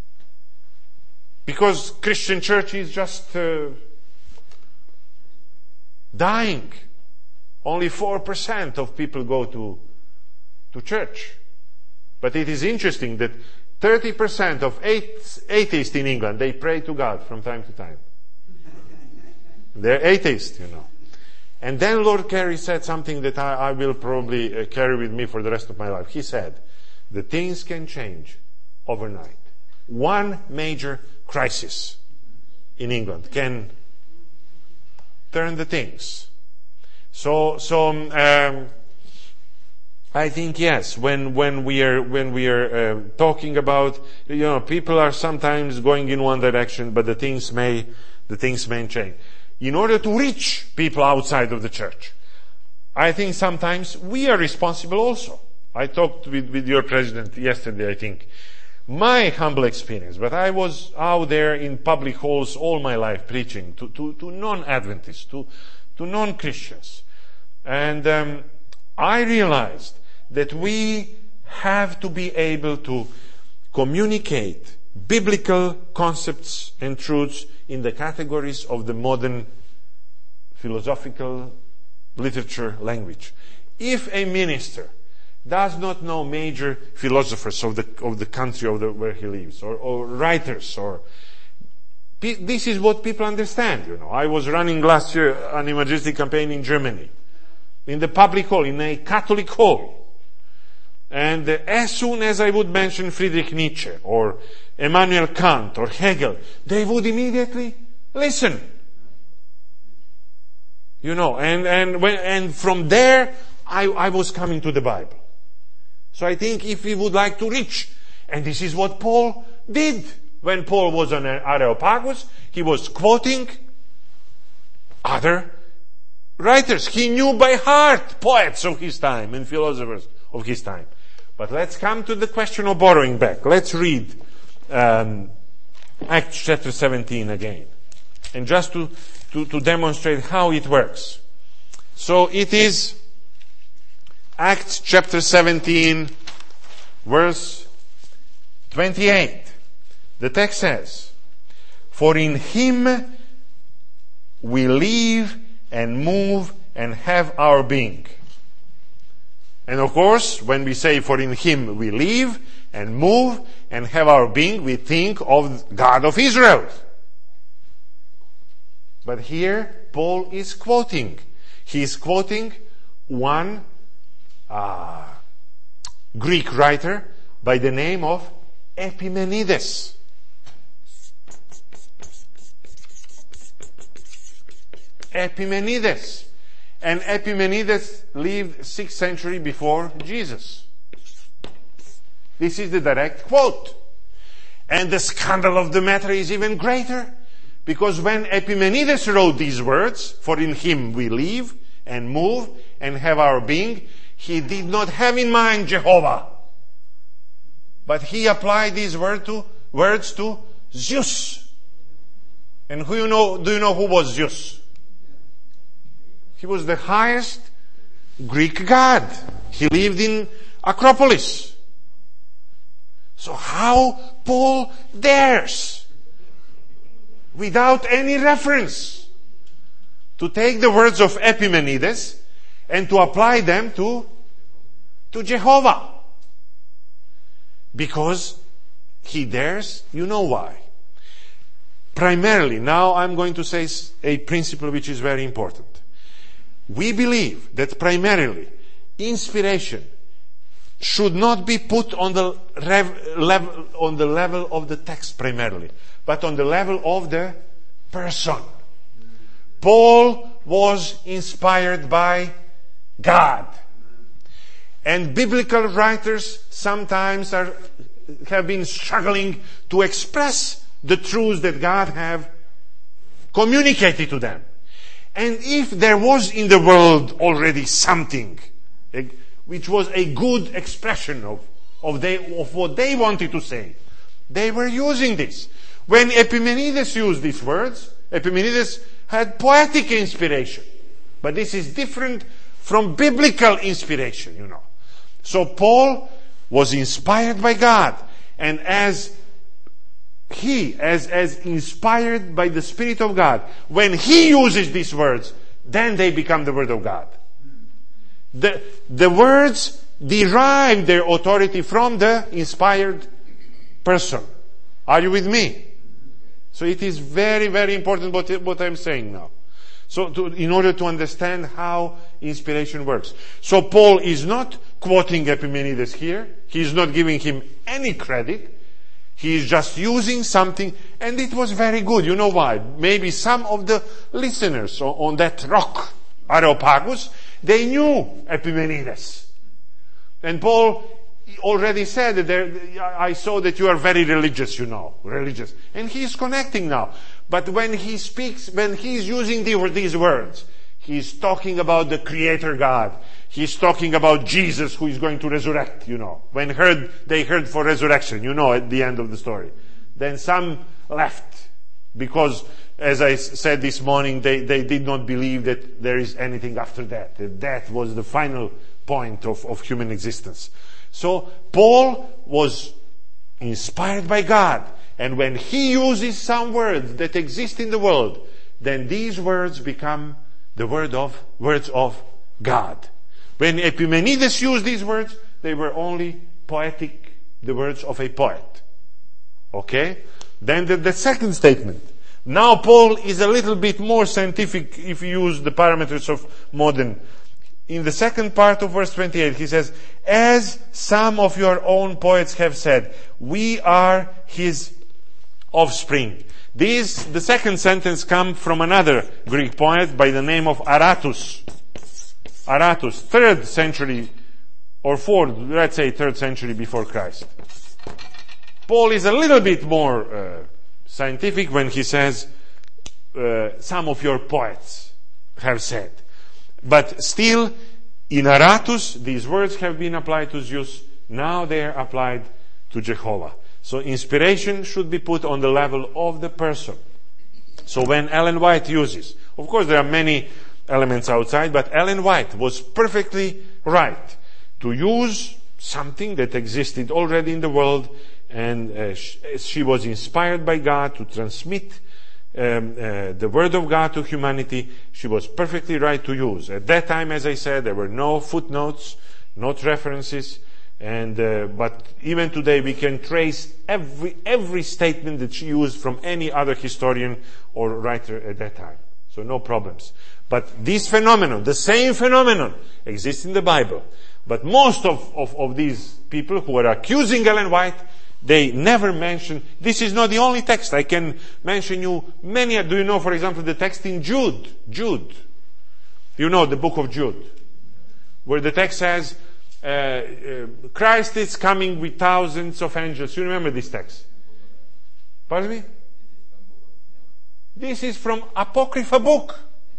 Because Christian church is just uh, dying. Only four percent of people go to, to church. But it is interesting that thirty percent of atheists in England, they pray to God from time to time. They're atheists, you know. And then Lord Carey said something that I, I will probably uh, carry with me for the rest of my life. He said, the things can change overnight. One major crisis in England can turn the things. So, so um, I think yes. When when we are when we are uh, talking about, you know, people are sometimes going in one direction, but the things may the things may change. In order to reach people outside of the church, I think sometimes we are responsible also. I talked with, with your president yesterday, I think. My humble experience, but I was out there in public halls all my life preaching to, to, to non-Adventists, to, to non-Christians. And um, I realized that we have to be able to communicate biblical concepts and truths in the categories of the modern philosophical literature language. If a minister does not know major philosophers of the of the country of the, where he lives, or, or writers, or this is what people understand. You know, I was running last year an evangelistic campaign in Germany, in the public hall, in a Catholic hall. And uh, as soon as I would mention Friedrich Nietzsche or Immanuel Kant or Hegel, they would immediately listen. You know, and and when, and from there, I, I was coming to the Bible. So I think if we would like to reach, and this is what Paul did when Paul was on Areopagus, he was quoting other writers. He knew by heart poets of his time and philosophers of his time. But let's come to the question of borrowing back. Let's read um, Acts chapter seventeen again. And just to, to, to demonstrate how it works. So it is Acts chapter seventeen, verse twenty-eight. The text says, "For in him we live and move and have our being." And of course, when we say for in him we live and move and have our being, we think of God of Israel. But here, Paul is quoting. He is quoting one uh, Greek writer by the name of Epimenides. Epimenides. And Epimenides lived sixth century before Jesus. This is the direct quote. And the scandal of the matter is even greater, because when Epimenides wrote these words, "For in him we live and move and have our being," he did not have in mind Jehovah. But he applied these word to, words to Zeus. And who you know, do you know who was Zeus? He was the highest Greek god. He lived in Acropolis. So how Paul dares, without any reference, to take the words of Epimenides and to apply them to, to Jehovah? Because he dares, you know why. Primarily, now I'm going to say a principle which is very important. We believe that primarily inspiration should not be put on the rev- level on the level of the text primarily, but on the level of the person. Paul was inspired by God. And biblical writers sometimes are, have been struggling to express the truths that God have communicated to them. And if there was in the world already something which was a good expression of, of, they, of what they wanted to say, they were using this. When Epimenides used these words, Epimenides had poetic inspiration. But this is different from biblical inspiration, you know. So Paul was inspired by God. And as he, as, as inspired by the Spirit of God, when he uses these words, then they become the Word of God. The, the words derive their authority from the inspired person. Are you with me? So it is very, very important what, what I'm saying now. So to, in order to understand how inspiration works. So Paul is not quoting Epimenides here. He is not giving him any credit. He is just using something, and it was very good. You know why? Maybe some of the listeners on, on that rock, Areopagus, they knew Epimenides. And Paul already said that there, I saw that you are very religious, you know, religious. And he is connecting now. But when he speaks, when he is using the, these words, he is talking about the Creator God. He is talking about Jesus who is going to resurrect, you know. When heard, they heard for resurrection, you know, at the end of the story. Then some left because, as I said this morning, they, they did not believe that there is anything after that. That death was the final point of, of human existence. So Paul was inspired by God. And when he uses some words that exist in the world, then these words become the word of, words of God. When Epimenides used these words, they were only poetic, the words of a poet. Okay? Then the, the second statement. Now Paul is a little bit more scientific if you use the parameters of modern in the second part of verse twenty-eight, he says, as some of your own poets have said, we are his offspring. This, the second sentence comes from another Greek poet by the name of Aratus. Aratus, third century or fourth, let's say third century before Christ. Paul is a little bit more uh, scientific when he says, uh, some of your poets have said. But still, in Aratus, these words have been applied to Zeus. Now they are applied to Jehovah. So inspiration should be put on the level of the person. So when Ellen White uses, of course there are many elements outside, but Ellen White was perfectly right to use something that existed already in the world, and uh, she, she was inspired by God to transmit um, uh, the Word of God to humanity. She was perfectly right to use. At that time, as I said, there were no footnotes, not references, and uh, but even today we can trace every every statement that she used from any other historian or writer at that time. So no problems. But this phenomenon, the same phenomenon, exists in the Bible. But most of, of, of these people who are accusing Ellen White, they never mention, this is not the only text. I can mention you many. Do you know, for example, the text in Jude? Jude. You know the book of Jude. Where the text says, uh, uh, Christ is coming with thousands of angels. You remember this text? Pardon me? This is from Apocrypha book.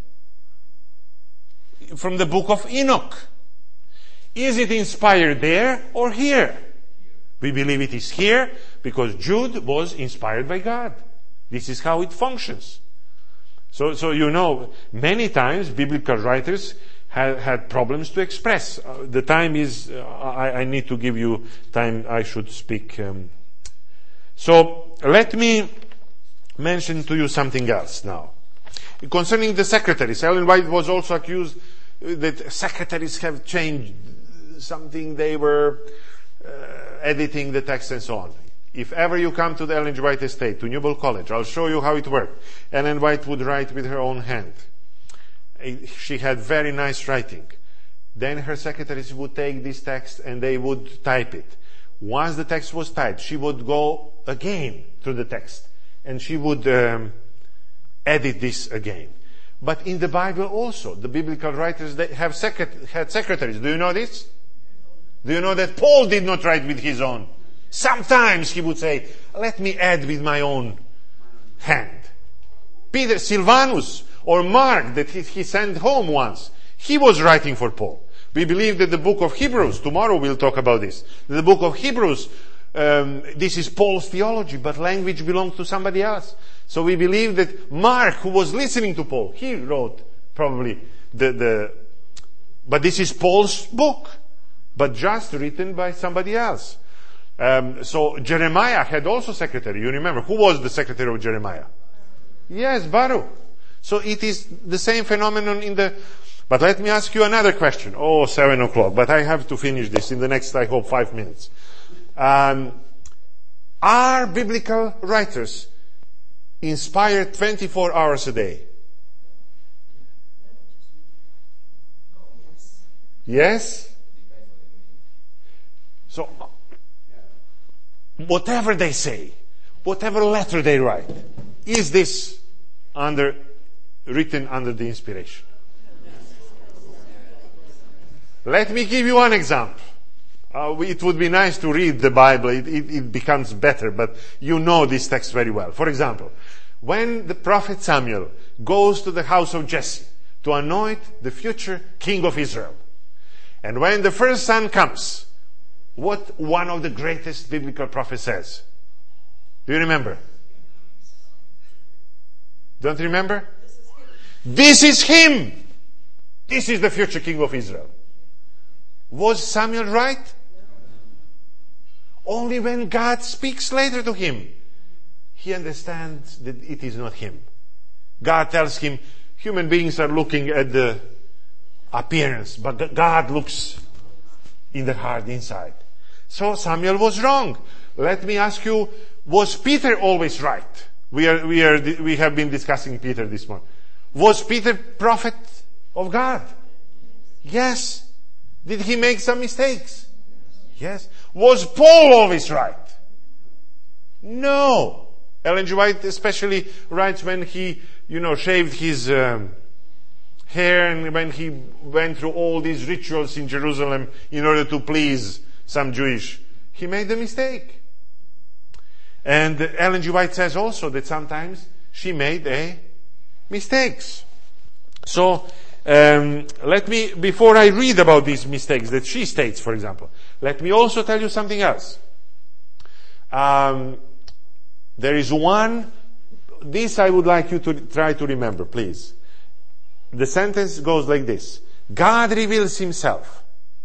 From the book of Enoch. Is it inspired there or here? We believe it is here because Jude was inspired by God. This is how it functions. So, so you know, many times biblical writers have had problems to express. Uh, the time is, uh, I, I need to give you time, I should speak. Um. So, let me mention to you something else now. Concerning the secretaries, Ellen White was also accused that secretaries have changed something, they were uh, editing the text and so on. If ever you come to the Ellen White estate, to Newbold College, I'll show you how it worked. Ellen White would write with her own hand. She had very nice writing. Then her secretaries would take this text and they would type it. Once the text was typed, she would go again through the text and she would um, edit this again. But in the Bible also, the biblical writers, they have secret- had secretaries. Do you know this? Do you know that Paul did not write with his own? Sometimes he would say, let me add with my own hand. Peter, Silvanus, or Mark that he, he sent home once, he was writing for Paul. We believe that the book of Hebrews, tomorrow we'll talk about this, the book of Hebrews, um, this is Paul's theology, but language belongs to somebody else. So we believe that Mark, who was listening to Paul, he wrote probably the, the but this is Paul's book, but just written by somebody else. Um, so Jeremiah had also secretary. You remember, who was the secretary of Jeremiah? Yes, Baruch. So it is the same phenomenon in the... But let me ask you another question. Oh, seven o'clock. But I have to finish this in the next, I hope, five minutes. Um, are biblical writers inspired twenty-four hours a day? Yes? So, whatever they say, whatever letter they write, is this under written under the inspiration? Let me give you one example. Uh, it would be nice to read the Bible. It, it, it becomes better, but you know this text very well. For example, when the prophet Samuel goes to the house of Jesse to anoint the future king of Israel, and when the first son comes, what one of the greatest biblical prophets says? Do you remember? Don't you remember? This is him. This is the future king of Israel. Was Samuel right? Only when God speaks later to him, he understands that it is not him. God tells him, human beings are looking at the appearance, but God looks in the heart inside. So Samuel was wrong. Let me ask you, was Peter always right? We are, we are, we have been discussing Peter this morning. Was Peter prophet of God? Yes. Did he make some mistakes? Yes. Was Paul always right? No. Ellen G. White especially writes when he, you know, shaved his um, hair and when he went through all these rituals in Jerusalem in order to please some Jewish. He made a mistake. And Ellen G. White says also that sometimes she made a mistakes. So, um, let me, before I read about these mistakes that she states, for example, let me also tell you something else. Um, there is one, this I would like you to try to remember, please. The sentence goes like this. God reveals himself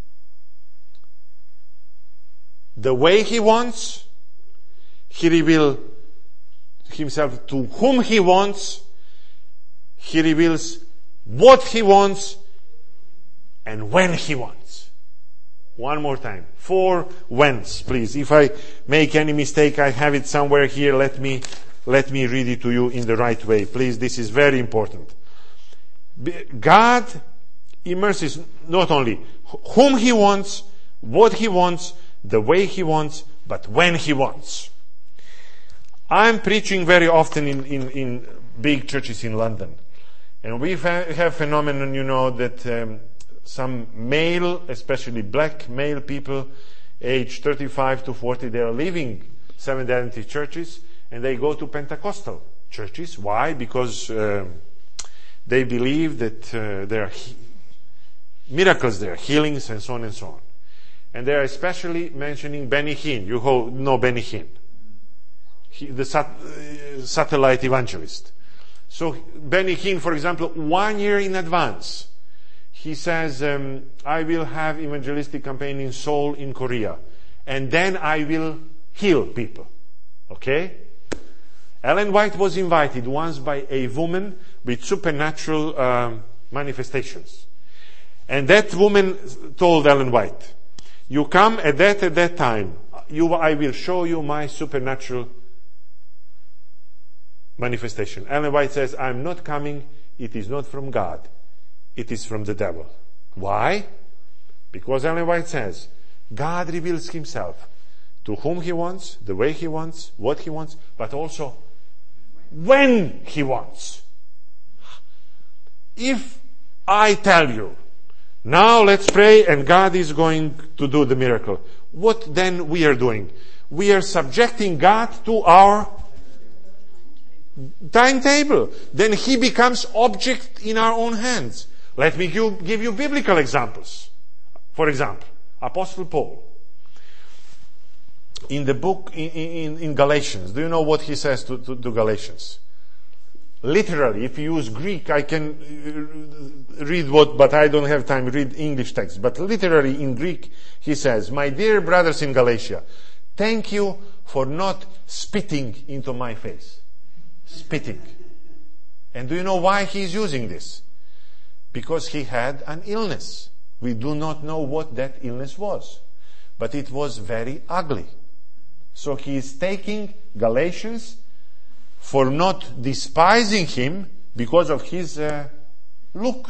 the way he wants. He reveals himself to whom he wants. He reveals what he wants and when he wants. One more time. Four whens, please. If I make any mistake, I have it somewhere here. Let me, let me read it to you in the right way. Please, this is very important. God immerses not only whom he wants, what he wants, the way he wants, but when he wants. I'm preaching very often in, in, in big churches in London. And we have phenomenon, you know, that um, some male, especially black male people, age thirty-five to forty, they are leaving Seventh-day Adventist churches and they go to Pentecostal churches. Why? Because um, they believe that uh, there are he- miracles there, healings and so on and so on. And they are especially mentioning Benny Hinn. You ho- know Benny Hinn, he, the sat- uh, satellite evangelist. So Benny Hinn, for example, one year in advance, he says, um, I will have evangelistic campaign in Seoul in Korea. And then I will heal people. Okay? Ellen White was invited once by a woman with supernatural um, manifestations. And that woman told Ellen White, you come at that, at that time, you, I will show you my supernatural manifestation. Ellen White says, I'm not coming, it is not from God, it is from the devil. Why? Because Ellen White says, God reveals himself to whom he wants, the way he wants, what he wants, but also when he wants. If I tell you, now let's pray and God is going to do the miracle, what then we are doing? We are subjecting God to our timetable. Then he becomes object in our own hands. Let me give, give you biblical examples. For example, Apostle Paul. In the book, in, in, in Galatians, do you know what he says to, to, to Galatians? Literally, if you use Greek, I can read what, but I don't have time to read English text. But literally in Greek, he says, my dear brothers in Galatia, thank you for not spitting into my face. Spitting. And do you know why he is using this? Because he had an illness. We do not know what that illness was. But it was very ugly. So he is taking Galatians for not despising him because of his uh, look.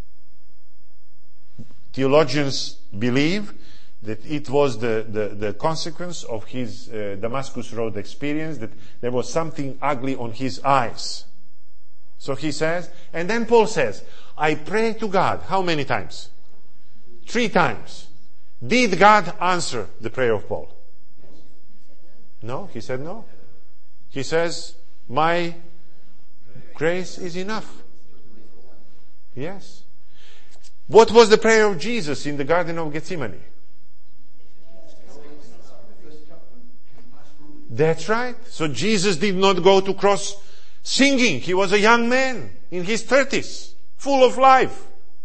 Theologians believe that it was the, the, the consequence of his uh, Damascus Road experience, that there was something ugly on his eyes. So he says, and then Paul says, I pray to God. How many times? Three times. Did God answer the prayer of Paul? No, he said no. He says, my grace is enough. Yes. What was the prayer of Jesus in the Garden of Gethsemane? That's right. So Jesus did not go to cross singing. He was a young man in his thirties, full of life.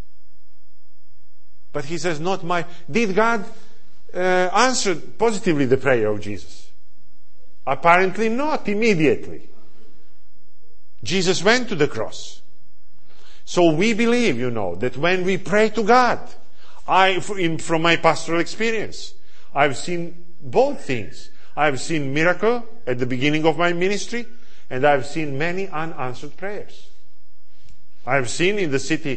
But he says, not my... Did God uh, answer positively the prayer of Jesus? Apparently not immediately. Jesus went to the cross. So we believe, you know, that when we pray to God, I, in, from my pastoral experience, I've seen both things. I've seen miracle at the beginning of my ministry, and I've seen many unanswered prayers. I've seen in the city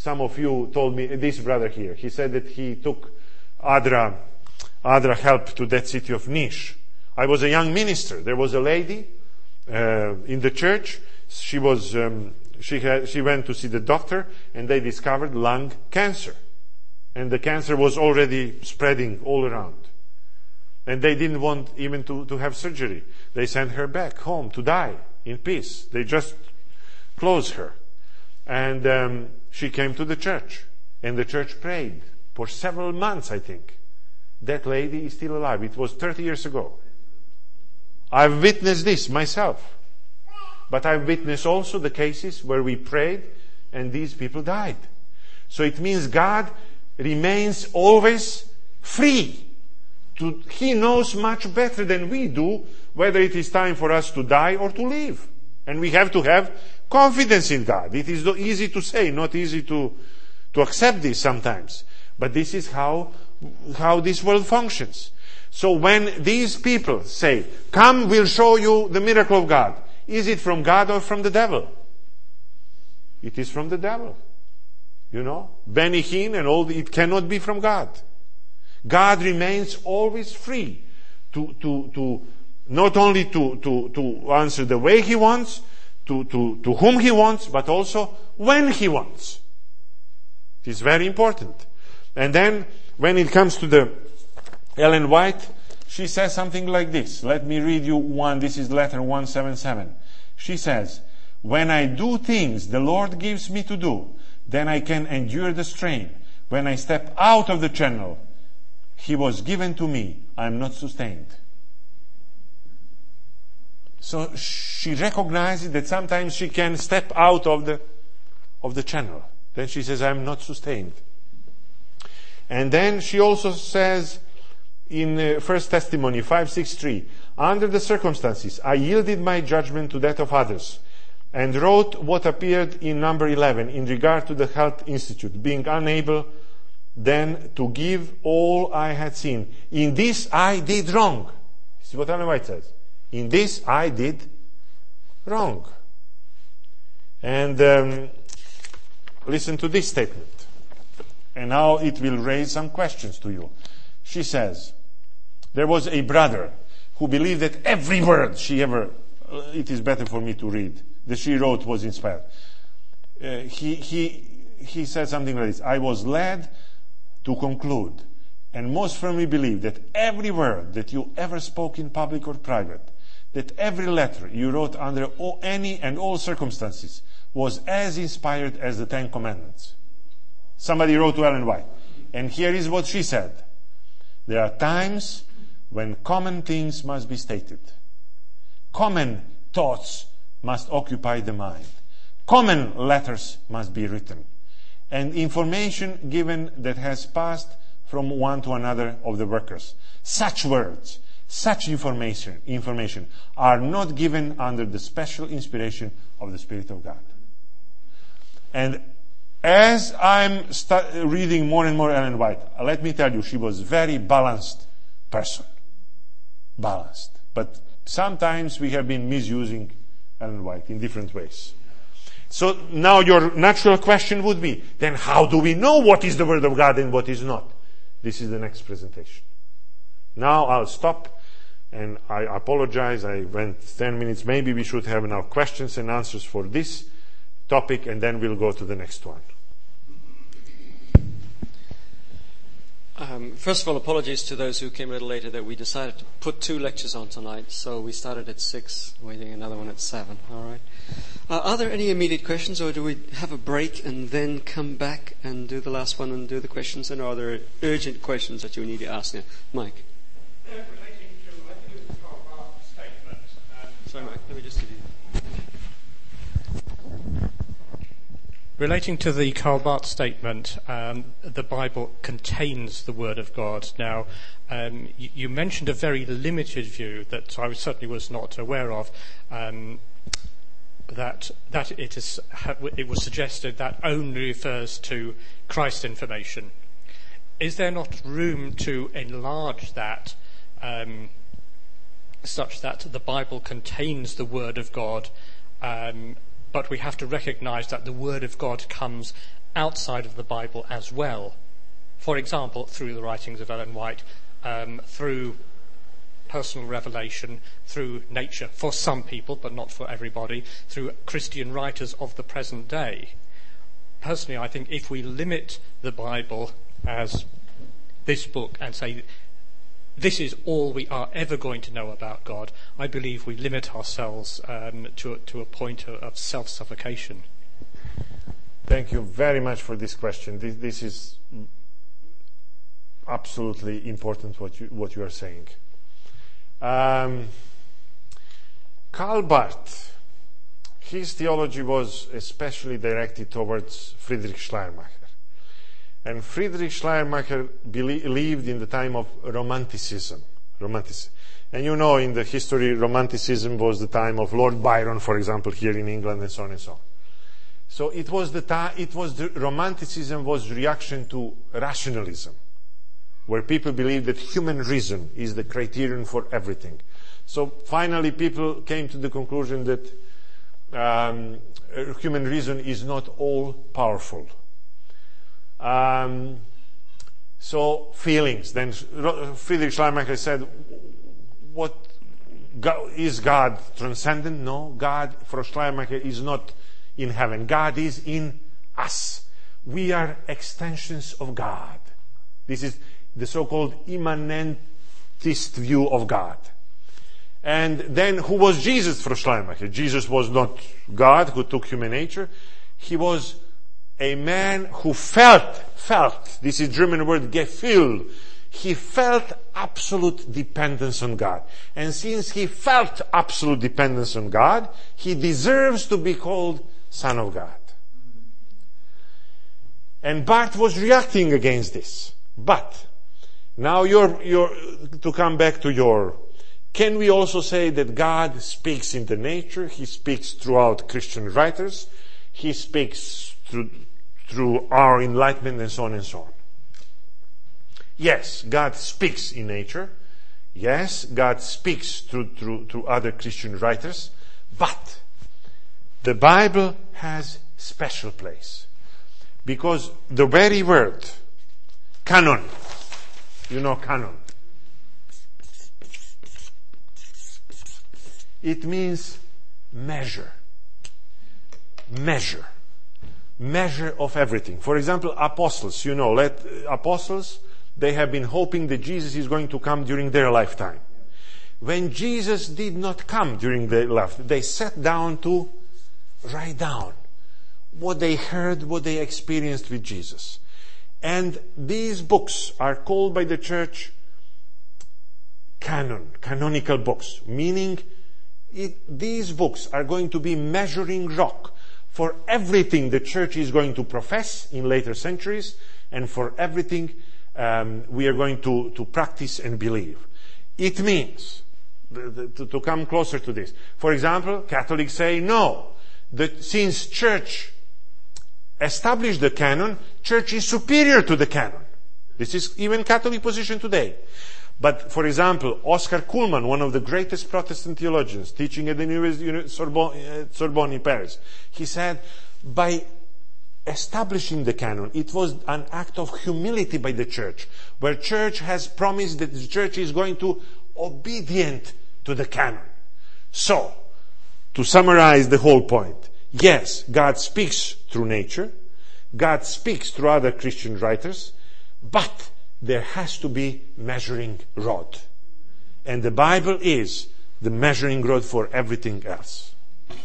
some of you told me, this brother here, he said that he took Adra, Adra help to that city of Niš. I was a young minister. There was a lady uh, in the church. She was, um, she had, she went to see the doctor, and they discovered lung cancer. And the cancer was already spreading all around. And they didn't want even to, to have surgery. They sent her back home to die in peace. They just closed her. And um, she came to the church. And the church prayed for several months, I think. That lady is still alive. It was thirty years ago. I've witnessed this myself. But I've witnessed also the cases where we prayed and these people died. So it means God remains always free. To, he knows much better than we do whether it is time for us to die or to live. And we have to have confidence in God. It is easy to say, not easy to, to accept this sometimes. But this is how, how this world functions. So when these people say, come, we'll show you the miracle of God, is it from God or from the devil? It is from the devil. You know, Benny Hinn and all, the, it cannot be from God. God remains always free to, to, to not only to, to, to answer the way He wants, to, to, to whom He wants, but also when He wants. It is very important. And then, when it comes to the Ellen White, she says something like this. Let me read you one. This is letter one seventy-seven. She says, when I do things the Lord gives me to do, then I can endure the strain. When I step out of the channel He was given to me, I am not sustained. So she recognizes that sometimes she can step out of the of the channel. Then she says, I am not sustained. And then she also says in uh, First Testimony five sixty-three, under the circumstances, I yielded my judgment to that of others, and wrote what appeared in number eleven in regard to the Health Institute, being unable then to give all I had seen. In this I did wrong. This is what Ellen White says. In this I did wrong. And um, listen to this statement. And now it will raise some questions to you. She says, there was a brother who believed that every word she ever, uh, it is better for me to read, that she wrote was inspired. Uh, he, he, he said something like this, I was led to conclude and most firmly believe that every word that you ever spoke in public or private, that every letter you wrote under all, any and all circumstances was as inspired as the Ten Commandments. Somebody wrote to Ellen White. And here is what she said. There are times when common things must be stated. Common thoughts must occupy the mind. Common letters must be written. And information given that has passed from one to another of the workers. Such words, such information, information are not given under the special inspiration of the Spirit of God. And as I'm stu- reading more and more Ellen White, let me tell you, she was a very balanced person. Balanced. But sometimes we have been misusing Ellen White in different ways. So now your natural question would be, then how do we know what is the Word of God and what is not? This is the next presentation. Now I'll stop, and I apologize. I went ten minutes. Maybe we should have now questions and answers for this topic, and then we'll go to the next one. Um, first of all, apologies to those who came a little later that we decided to put two lectures on tonight. So we started at six, waiting another one at seven. All right. Uh, are there any immediate questions, or do we have a break and then come back and do the last one and do the questions? And are there urgent questions that you need to ask now? Mike. Uh, relating to, I think it was Karl Barth's statement. Um, Sorry, Mike. Let me just give you. Relating to the Karl Barth statement, um, the Bible contains the Word of God. Now, um, you, you mentioned a very limited view that I certainly was not aware of, um, that that it is it was suggested that only refers to Christ information. Is there not room to enlarge that, um, such that the Bible contains the Word of God? Um, But we have to recognize that the Word of God comes outside of the Bible as well. For example, through the writings of Ellen White, um, through personal revelation, through nature, for some people, but not for everybody, through Christian writers of the present day. Personally, I think if we limit the Bible as this book and say, this is all we are ever going to know about God, I believe we limit ourselves um, to, to a point of, of self-suffocation. Thank you very much for this question. This, this is absolutely important what you, what you are saying. Um, Karl Barth, his theology was especially directed towards Friedrich Schleiermacher. And Friedrich Schleiermacher believed in the time of Romanticism. Romanticism. And you know, in the history, Romanticism was the time of Lord Byron, for example, here in England, and so on and so on. So it was the time, it was the Romanticism was reaction to rationalism, where people believed that human reason is the criterion for everything. So finally, people came to the conclusion that um, human reason is not all powerful. Um, so feelings. Then Friedrich Schleiermacher said, "What God, is God transcendent? No, God for Schleiermacher is not in heaven. God is in us. We are extensions of God. This is the so-called immanentist view of God." And then who was Jesus for Schleiermacher? Jesus was not God who took human nature. He was a man who felt, felt, this is German word Gefühl. He felt absolute dependence on God. And since he felt absolute dependence on God, he deserves to be called Son of God. And Barth was reacting against this. But now you're, you're, to come back to your, can we also say that God speaks in the nature? He speaks throughout Christian writers. He speaks through, through our enlightenment and so on and so on. Yes, God speaks in nature. Yes, God speaks through, through, through other Christian writers. But the Bible has special place. Because the very word, canon, you know canon, it means measure. Measure. Measure of everything. For example, apostles, you know, let uh, apostles, they have been hoping that Jesus is going to come during their lifetime. When Jesus did not come during their life, they sat down to write down what they heard, what they experienced with Jesus. And these books are called by the church canon, canonical books, meaning it, these books are going to be measuring rock for everything the church is going to profess in later centuries, and for everything um, we are going to, to practice and believe. It means, the, the, to, to come closer to this, for example, Catholics say no, that since church established the canon, church is superior to the canon. This is even Catholic position today. But, for example, Oscar Kuhlmann, one of the greatest Protestant theologians, teaching at the University Sorbonne, Sorbonne in Paris, he said, by establishing the canon, it was an act of humility by the church, where church has promised that the church is going to obedient to the canon. So, to summarize the whole point, yes, God speaks through nature, God speaks through other Christian writers, but there has to be measuring rod. And the Bible is the measuring rod for everything else.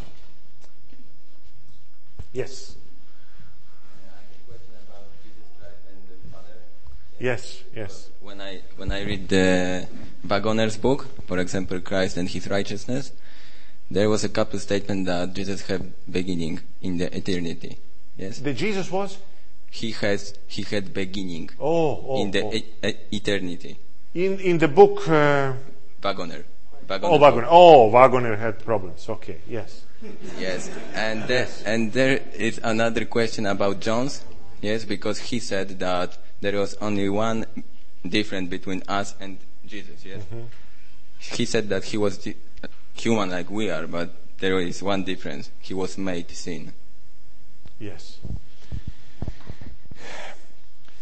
Yes? I have a question about Jesus Christ and the Father. Yes, yes. When I, when I read the Wagoner's book, for example, Christ and His Righteousness, there was a couple statement that Jesus had beginning in the eternity. Yes? The Jesus was? He has he had beginning Oh, oh, in the oh. e- e- eternity. In in the book. Uh, Wagoner. Wagoner. oh, Wagner. Oh, Wagner had problems. Okay, yes. Yes, and there, and there is another question about John's. Yes, because he said that there was only one difference between us and Jesus. Yes, mm-hmm. He said that he was di- human like we are, but there is one difference. He was made sin. Yes.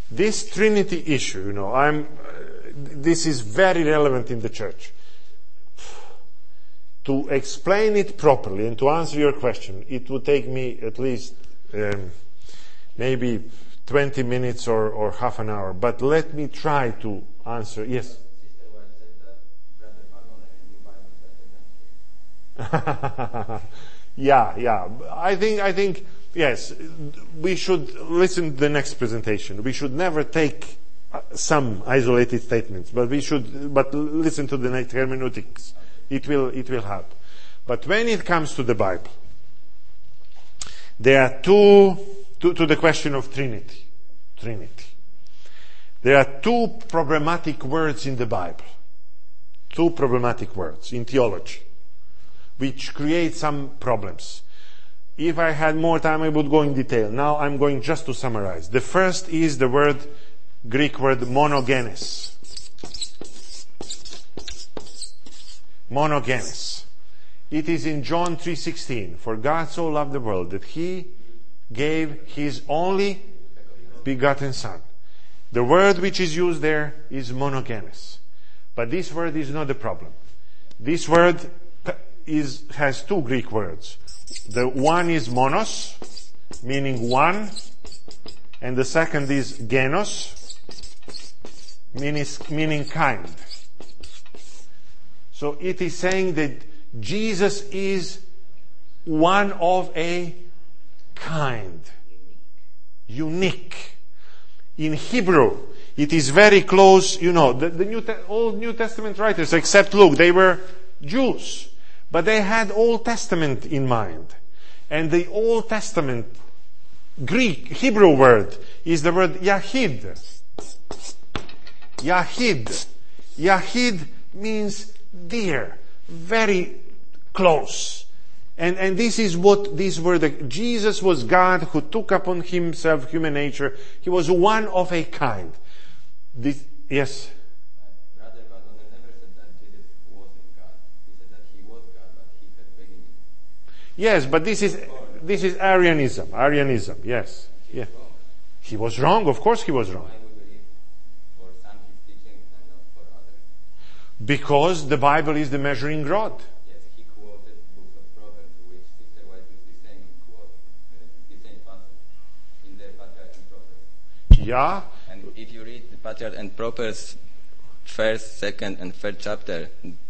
This Trinity issue, you know, I'm, uh, this is very relevant in the church. To explain it properly and to answer your question, it would take me at least um, maybe twenty minutes or, or half an hour. But let me try to answer. Yes? yeah, yeah. I think, I think, yes, we should listen to the next presentation. We should never take uh, some isolated statements, but we should, but listen to the next hermeneutics. It will, it will help. But when it comes to the Bible, there are two, to, to the question of Trinity, Trinity. There are two problematic words in the Bible. Two problematic words in theology, which create some problems. If I had more time, I would go in detail. Now I'm going just to summarize. The first is the word, Greek word, monogenes. Monogenes. It is in John three sixteen. For God so loved the world that He gave His only begotten Son. The word which is used there is monogenes. But this word is not the problem. This word is, has two Greek words. The one is monos, meaning one, and the second is genos, meaning, meaning kind. So it is saying that Jesus is one of a kind, unique. In Hebrew, it is very close, you know, the, the New Te- all New Testament writers, except Luke, they were Jews. But they had Old Testament in mind. And the Old Testament Greek, Hebrew word is the word Yahid. Yahid. Yahid means dear, very close. And, and this is what this word, Jesus was God who took upon Himself human nature. He was one of a kind. This, yes? Brother Vadone never said that Jesus wasn't God. He said that He was God, but He had beginning. Yes, but this is, this is Arianism. Arianism, yes. Yeah. He was wrong, of course he was wrong. Why we believe for some His teaching and not for others? Because the Bible is the measuring rod. Yes, he quoted books of Proverbs, which Sister White used the same quote, uh, the same passage in the Patriarch and Proverbs. Yeah. And if you read the Patriarch and Proverbs, first, second, and third chapter,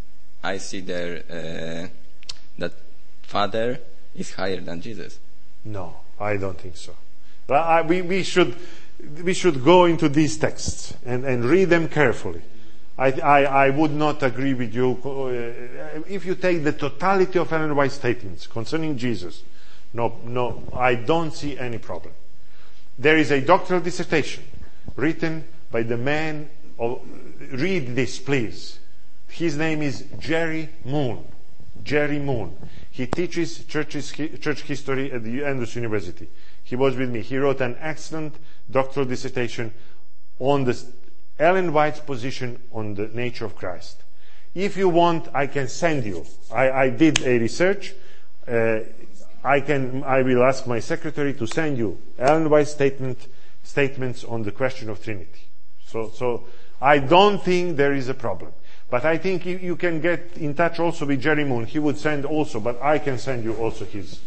I see there uh, that Father is higher than Jesus. No, I don't think so. But I, we, we should we should go into these texts and, and read them carefully. I, I, I would not agree with you. Uh, if you take the totality of Ellen White's statements concerning Jesus, no, no, I don't see any problem. There is a doctoral dissertation written by the man, of, read this please. His name is Jerry Moon. Jerry Moon. He teaches churches, church history at the Andrews University. He was with me. He wrote an excellent doctoral dissertation on the Ellen White's position on the nature of Christ. If you want, I can send you. I, I did a research. Uh, I can. I will ask my secretary to send you Ellen White's statement, statements on the question of Trinity. So, so I don't think there is a problem. But I think you, you can get in touch also with Jerry Moon. He would send also, but I can send you also his.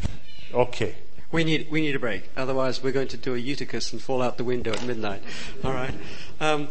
Okay. We need we need a break. Otherwise, we're going to do a Eutychus and fall out the window at midnight. All right. Um,